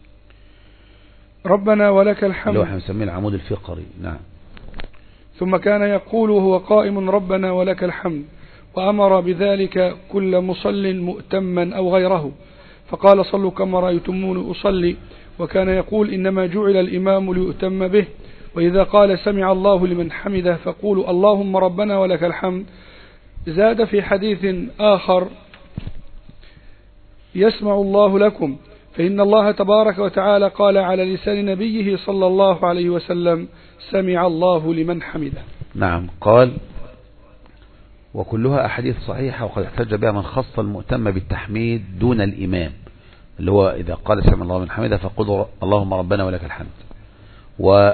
ربنا ولك الحمد اللي هو احنا بنسميه العمود الفقري. نعم. ثم كان يقول وهو قائم ربنا ولك الحمد، وأمر بذلك كل مصل مؤتما أو غيره، فقال صلوا كما رأيتموني أصلي، وكان يقول إنما جعل الإمام ليؤتم به، وإذا قال سمع الله لمن حمده فقولوا اللهم ربنا ولك الحمد. زاد في حديث آخر يسمع الله لكم، فإن الله تبارك وتعالى قال على لسان نبيه صلى الله عليه وسلم سمع الله لمن حمده. نعم. قال وكلها أحاديث صحيحة، وقد احتج بها من خص المؤتم بالتحميد دون الإمام، اللي هو إذا قال سمع الله لمن حمده فقل اللهم ربنا ولك الحمد، و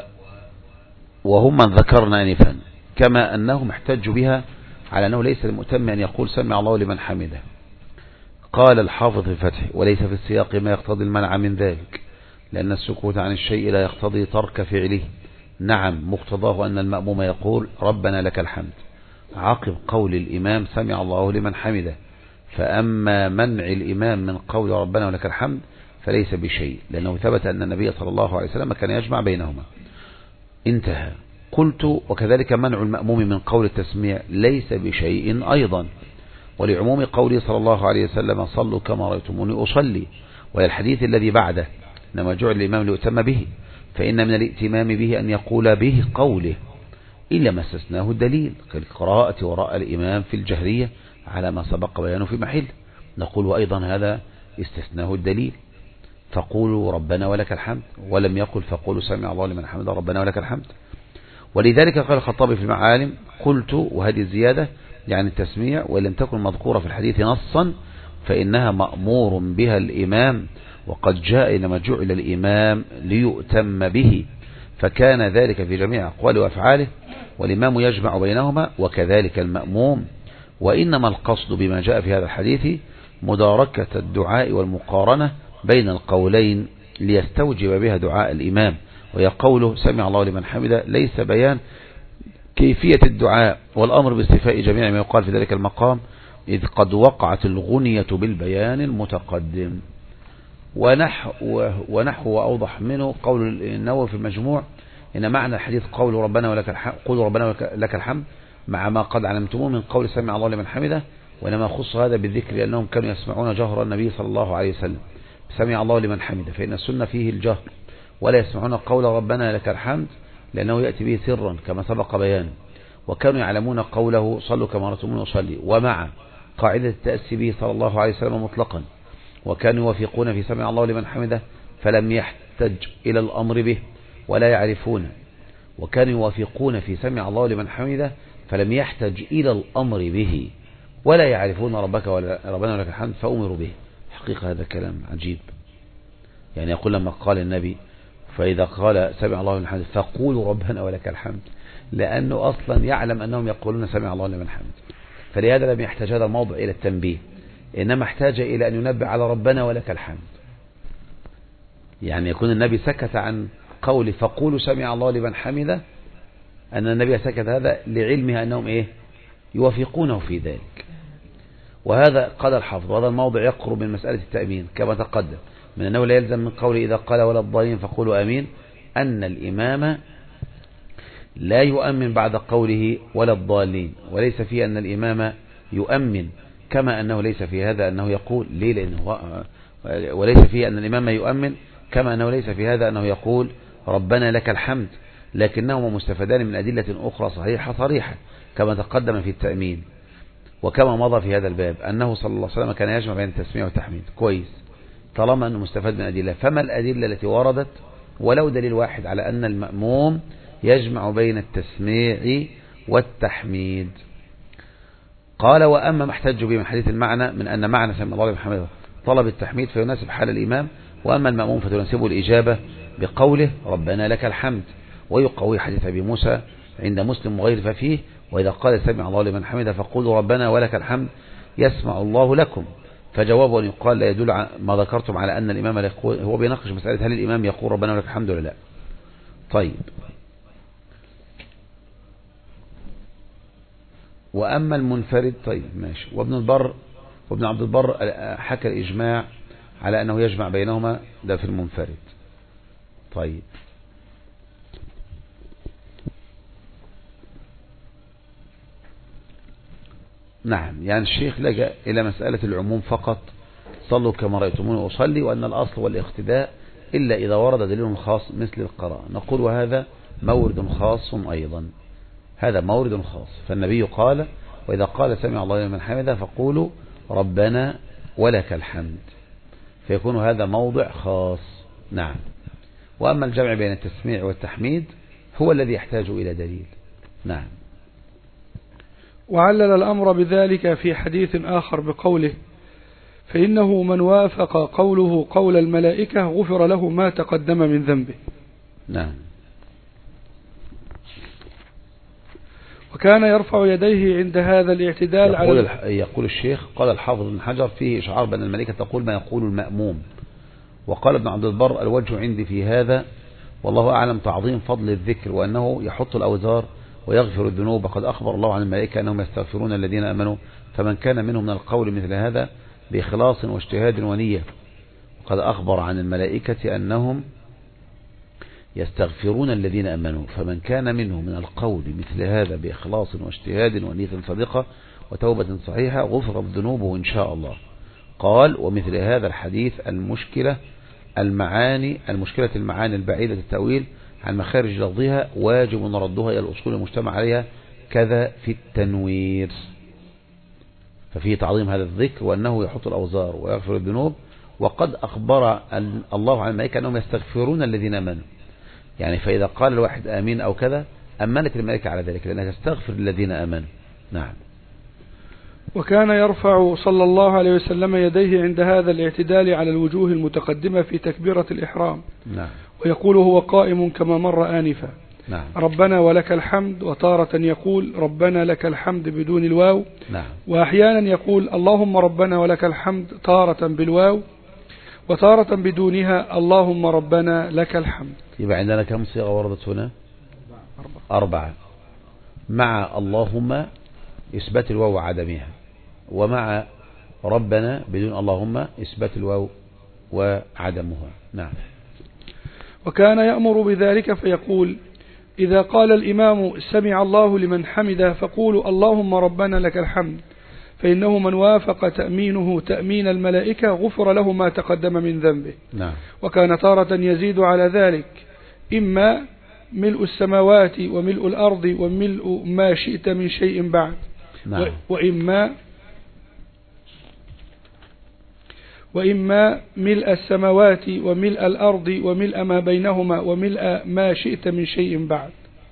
وهم من ذكرنا آنفا، كما أنهم احتجوا بها على أنه ليس للمؤتم أن يقول سمع الله لمن حمده. قال الحافظ في الفتح وليس في السياق ما يقتضي المنع من ذلك، لأن السكوت عن الشيء لا يقتضي ترك فعله. نعم، مقتضاه أن المأموم يقول ربنا لك الحمد عقب قول الإمام سمع الله لمن حمده، فأما منع الإمام من قول ربنا ولك الحمد فليس بشيء، لأنه ثبت أن النبي صلى الله عليه وسلم كان يجمع بينهما. انتهى. قلت وكذلك منع المأموم من قول التسميع ليس بشيء أيضا، ولعموم قوله صلى الله عليه وسلم صلوا كما رأيتموني أصلي، والحديث الذي بعده إنما جعل الإمام ليؤتم به، فإن من الائتمام به أن يقول به قوله إلا ما استثناه الدليل كالقراءة وراء الإمام في الجهرية على ما سبق بيانه في محل. نقول وأيضا هذا استثناه الدليل، فقولوا ربنا ولك الحمد، ولم يقل فقولوا سمع الله لمن حمده ربنا ولك الحمد. ولذلك قال الخطابي في المعالم قلت، وهذه الزيادة يعني التسميع وإن لم تكن مذكورة في الحديث نصا فإنها مأمور بها الإمام، وقد جاء إنما جعل الإمام ليؤتم به، فكان ذلك في جميع أقواله وأفعاله، والإمام يجمع بينهما وكذلك المأموم. وإنما القصد بما جاء في هذا الحديث مداركة الدعاء والمقارنة بين القولين ليستوجب بها دعاء الإمام، وهي قوله سمع الله لمن حمده ليس بيان كيفية الدعاء والأمر باستيفاء جميع ما يقال في ذلك المقام، إذ قد وقعت الغنية بالبيان المتقدم. ونحو, ونحو وأوضح منه قول النووي في المجموع إن معنى الحديث قول ربنا ولك الحمد قولوا ربنا لك الحمد مع ما قد علمتموه من قول سمع الله لمن حمده، وإنما خص هذا بالذكر لأنهم كانوا يسمعون جهر النبي صلى الله عليه وسلم سمع الله لمن حمده، فإن السنة فيه الجهر، ولا يسمعون قول ربنا لك الحمد لأنه يأتي به سرا كما سبق بيانه، وكانوا يعلمون قوله صلوا كما رأيتموني أصلي، ومع قاعدة التأسي به صلى الله عليه وسلم مطلقا، وكانوا يوافقون في سمع الله لمن حمده فلم يحتج إلى الأمر به ولا يعرفون، وكانوا يوافقون في سمع الله لمن حمده فلم يحتج إلى الأمر به ولا يعرفون ربك ولا ربنا ولك الحمد فأمروا به. حقيقة هذا كلام عجيب، يعني يقول لما قال النبي فإذا قال سمع الله لمن حمده فقولوا ربنا ولك الحمد، لأنه أصلا يعلم أنهم يقولون سمع الله لمن حمده، فلهذا لم يحتاج هذا الموضع إلى التنبيه، إنما احتاج إلى أن ينبه على ربنا ولك الحمد. يعني يكون النبي سكت عن قول فقولوا سمع الله لمن حمده، أن النبي سكت هذا لعلمه أنهم إيه يوافقونه في ذلك. وهذا قال الحافظ، وهذا الموضع يقرب من مسألة التأمين كما تقدم، من أنه لا يلزم من قوله إذا قال ولا الضالين فقولوا أمين أن الإمام لا يؤمن بعد قوله ولا الضالين، وليس فيه أن الإمام يؤمن كما أنه ليس في هذا أنه يقول ليه لأنه وليس فيه أن الإمام يؤمن كما أنه ليس في هذا أنه يقول ربنا لك الحمد، لكنهما مستفدان من أدلة أخرى صحيحة صريحة كما تقدم في التأمين وكما مضى في هذا الباب أنه صلى الله عليه وسلم كان يجمع بين التسميع والتحميد. كويس، طالما أنه مستفاد من أدلة، فما الأدلة التي وردت ولو دليل واحد على أن المأموم يجمع بين التسميع والتحميد؟ قال وأما ما احتج به من حديث المعنى من أن معنى سمع الله لمن حمده طلب التحميد فيناسب حال الإمام، وأما المأموم فتناسبه الإجابة بقوله ربنا لك الحمد، ويقوي حديث أبي موسى عند مسلم وغيره ففيه وإذا قال سمع الله لمن حمده فقولوا ربنا ولك الحمد يسمع الله لكم. فجوابه أن يقال لا يدل على ما ذكرتم على أن الإمام لا يقول، هو بيناقش مسألة هل الإمام يقول ربنا ولك الحمد ولا لا. طيب، وأما المنفرد طيب ماشي. وابن البر وابن عبد البر حكى الإجماع على أنه يجمع بينهما، ده في المنفرد. طيب، نعم، يعني الشيخ لجأ إلى مسألة العموم فقط، صلوا كما رأيتموني أصلي، وأن الأصل والاقتداء إلا إذا ورد دليل خاص مثل القراءة. نقول وهذا مورد خاص أيضا، هذا مورد خاص. فالنبي قال وإذا قال سمع الله لمن حمده فقولوا ربنا ولك الحمد، فيكون هذا موضع خاص. نعم. وأما الجمع بين التسميع والتحميد هو الذي يحتاج إلى دليل. نعم. وعلل الأمر بذلك في حديث آخر بقوله فإنه من وافق قوله قول الملائكة غفر له ما تقدم من ذنبه. نعم. وكان يرفع يديه عند هذا الاعتدال يقول على يقول الشيخ قال الحافظ بن حجر فيه إشعار بأن الملائكة تقول ما يقول المأموم. وقال ابن عبد البر الوجه عندي في هذا والله أعلم تعظيم فضل الذكر، وأنه يحط الأوزار ويغفر الذنوب. قد أخبر الله عن الملائكة أنهم يستغفرون الذين أمنوا، فمن كان منهم من القول مثل هذا بإخلاص واجتهاد ونية. وقد أخبر عن الملائكة أنهم يستغفرون الذين أمنوا، فمن كان منهم من القول مثل هذا بإخلاص واجتهاد ونية صادقة وتوبة صحيحة غفرت ذنوبه إن شاء الله. قال ومثل هذا الحديث المشكلة المعاني المشكلة المعاني البعيدة التأويل عن مخارج لفظها واجب ردها إلى الأصول المجتمع عليها، كذا في التنوير. ففيه تعظيم هذا الذكر وأنه يحط الأوزار ويغفر الذنوب. وقد أخبر الله عن الملائكة أنهم يستغفرون الذين آمنوا، يعني فإذا قال الواحد آمين أو كذا أمنت الملائكة على ذلك لأنها تستغفر الذين آمنوا. نعم. وكان يرفع صلى الله عليه وسلم يديه عند هذا الاعتدال على الوجوه المتقدمة في تكبيرة الإحرام. نعم. ويقول هو قائم كما مر آنفا نعم. ربنا ولك الحمد، وتارة يقول ربنا لك الحمد بدون الواو. نعم. وأحيانا يقول اللهم ربنا ولك الحمد تارة بالواو، وتارة بدونها اللهم ربنا لك الحمد. يبقى عندنا كم صيغة وردت هنا؟ أربعة. مع اللهم إثبات الواو وعدمها، ومع ربنا بدون اللهم إثبات الواو وعدمها. نعم. وكان يأمر بذلك فيقول إذا قال الإمام سمع الله لمن حمده فقولوا اللهم ربنا لك الحمد، فإنه من وافق تأمينه تأمين الملائكة غفر له ما تقدم من ذنبه. نعم. وكان تارة يزيد على ذلك إما ملء السماوات وملء الأرض وملء ما شئت من شيء بعد. نعم. وإما وإما ملء السماوات وملء الأرض وملء ما بينهما وملء ما شئت من شيء بعد.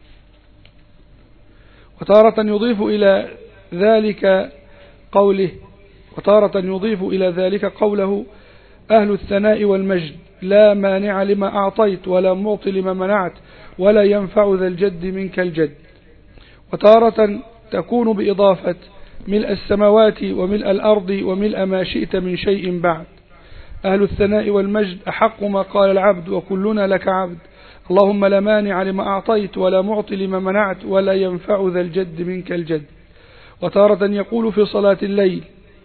وتارة يضيف إلى ذلك قوله وتارة يضيف إلى ذلك قوله أهل الثناء والمجد لا مانع لما أعطيت ولا معطي لما منعت ولا ينفع ذا الجد منك الجد. وتارة تكون بإضافة ملء السماوات وملء الأرض وملء ما شئت من شيء بعد. أهل الثناء والمجد أحق ما قال العبد وكلنا لك عبد. اللهم لا مانع لما أعطيت ولا معطي لما منعت ولا ينفع ذا الجد منك الجد. وتارة يقول في صلاة الليل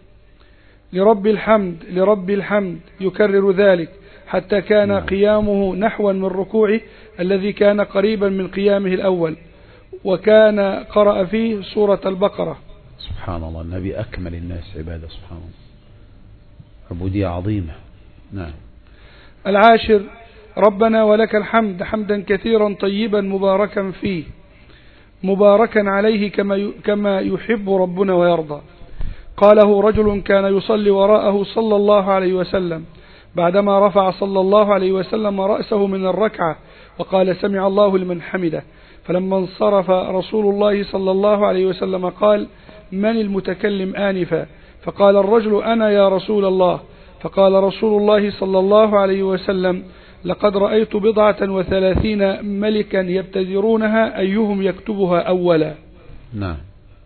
لرب الحمد لرب الحمد يكرر ذلك حتى كان قيامه نحوا من ركوعه الذي كان قريبا من قيامه الأول، وكان قرأ فيه سورة البقرة. سبحان الله، النبي أكمل الناس عبادة، سبحان الله، عبودية عظيمة. نعم. العاشر ربنا ولك الحمد حمدا كثيرا طيبا مباركا فيه مباركا عليه كما كما يحب ربنا ويرضى. قاله رجل كان يصلي وراءه صلى الله عليه وسلم بعدما رفع صلى الله عليه وسلم رأسه من الركعة وقال سمع الله لمن حمده، فلما انصرف رسول الله صلى الله عليه وسلم قال من المتكلم آنفا؟ فقال الرجل أنا يا رسول الله. فقال رسول الله صلى الله عليه وسلم لقد رأيت بضعة وثلاثين ملكا يبتدرونها أيهم يكتبها أولا. نعم.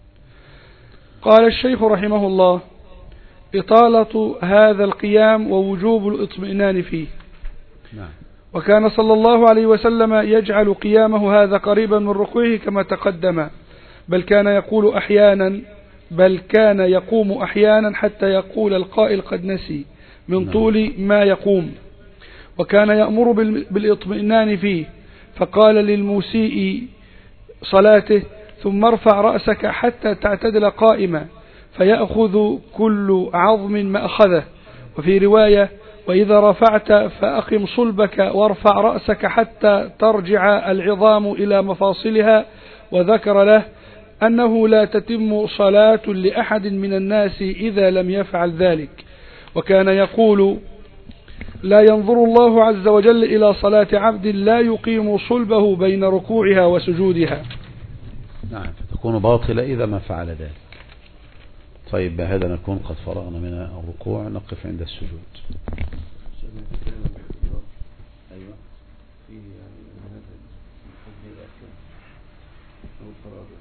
قال الشيخ رحمه الله إطالة هذا القيام ووجوب الاطمئنان فيه. نعم. وكان صلى الله عليه وسلم يجعل قيامه هذا قريبا من ركوعه كما تقدم، بل كان يقول أحيانا بل كان يقوم أحيانا حتى يقول القائل قد نسي من طول ما يقوم. وكان يأمر بالاطمئنان فيه، فقال للمسيء صلاته ثم ارفع رأسك حتى تعتدل قائما فيأخذ كل عظم ما أخذه. وفي رواية وإذا رفعت فأقم صلبك وارفع رأسك حتى ترجع العظام إلى مفاصلها. وذكر له أنه لا تتم صلاة لأحد من الناس إذا لم يفعل ذلك. وكان يقول لا ينظر الله عز وجل إلى صلاة عبد لا يقيم صلبه بين ركوعها وسجودها. نعم، فتكون باطلة إذا ما فعل ذلك. طيب بهذا نكون قد فرغنا من الركوع، نقف عند السجود. أيوة في يعني هذا الأفلام أو الفرائض.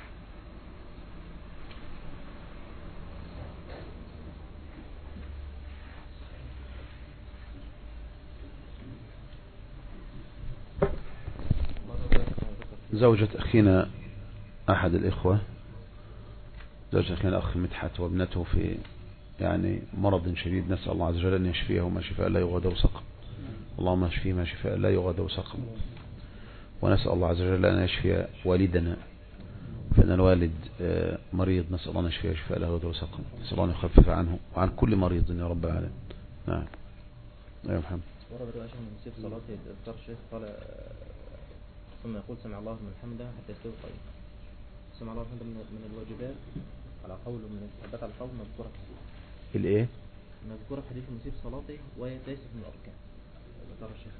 زوجة أخينا أحد الإخوة، زوجة أخينا الأخ مدحت وابنته في يعني مرض شديد، نسأل الله عز وجل أن يشفيهما شفاء لا يغادر سقم. اللهم اشفيهما شفاء لا يغادر سقم. ونسأل الله عز وجل أن يشفي والدنا، فإن الوالد مريض، نسأل الله أن يشفيه شفاء لا يغادر سقم. نسأل الله أن يخفف عنه وعن كل مريض يا رب العالمين. نعم. يا محمد. ورد رواية من سيف صلاة الدكتور الشيخ قال ثم يقول سمع الله من حمده حتى يستوي قائما. سمع الله من حمده من الواجبات على قول من الثبات على قول مذكورة في الحديث. الايه؟ مذكورة في حديث المسيء صلاته وهي ليست من الأركان. ذكر الشيخ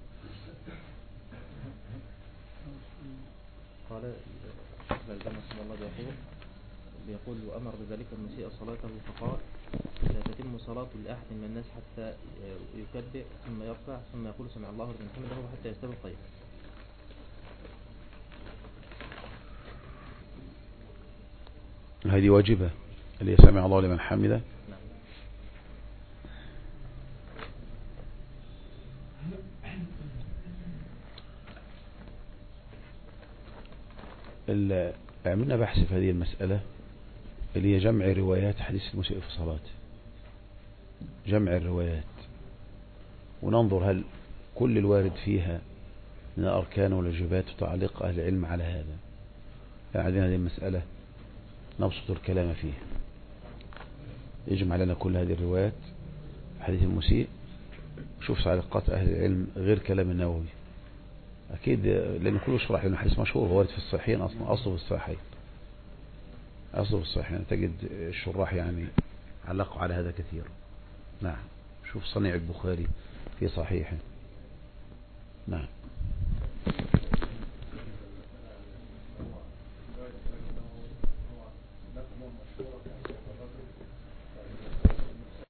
قال الشيخ الألباني رحمه الله بيقول بيقول وأمر بذلك المسيء صلاته فقال لا تتم صلاة لأحد من الناس حتى يكبر ثم يرفع ثم يقول سمع الله من حمده حتى يستوي قائما. هذه واجبة اللي سمع الله لمن حمده. عملنا بحث في هذه المسألة اللي هي جمع روايات حديث المسيء في صلاته، جمع الروايات، وننظر هل كل الوارد فيها من الأركان والواجبات وتعليق أهل العلم على هذا. عندنا هذه المسألة نبسط الكلام فيها، يجمع لنا كل هذه الروايات حديث المسيء، شوف تعليقات أهل العلم غير كلام النووي أكيد، لأن كله شرح لنا حديث مشهور وارد في الصحيحين، أصلا أصله في الصحيحين، أصله في الصحيحين، تجد الشراح يعني علقوا على هذا كثير. نعم، شوف صنيع البخاري في صحيحه. نعم.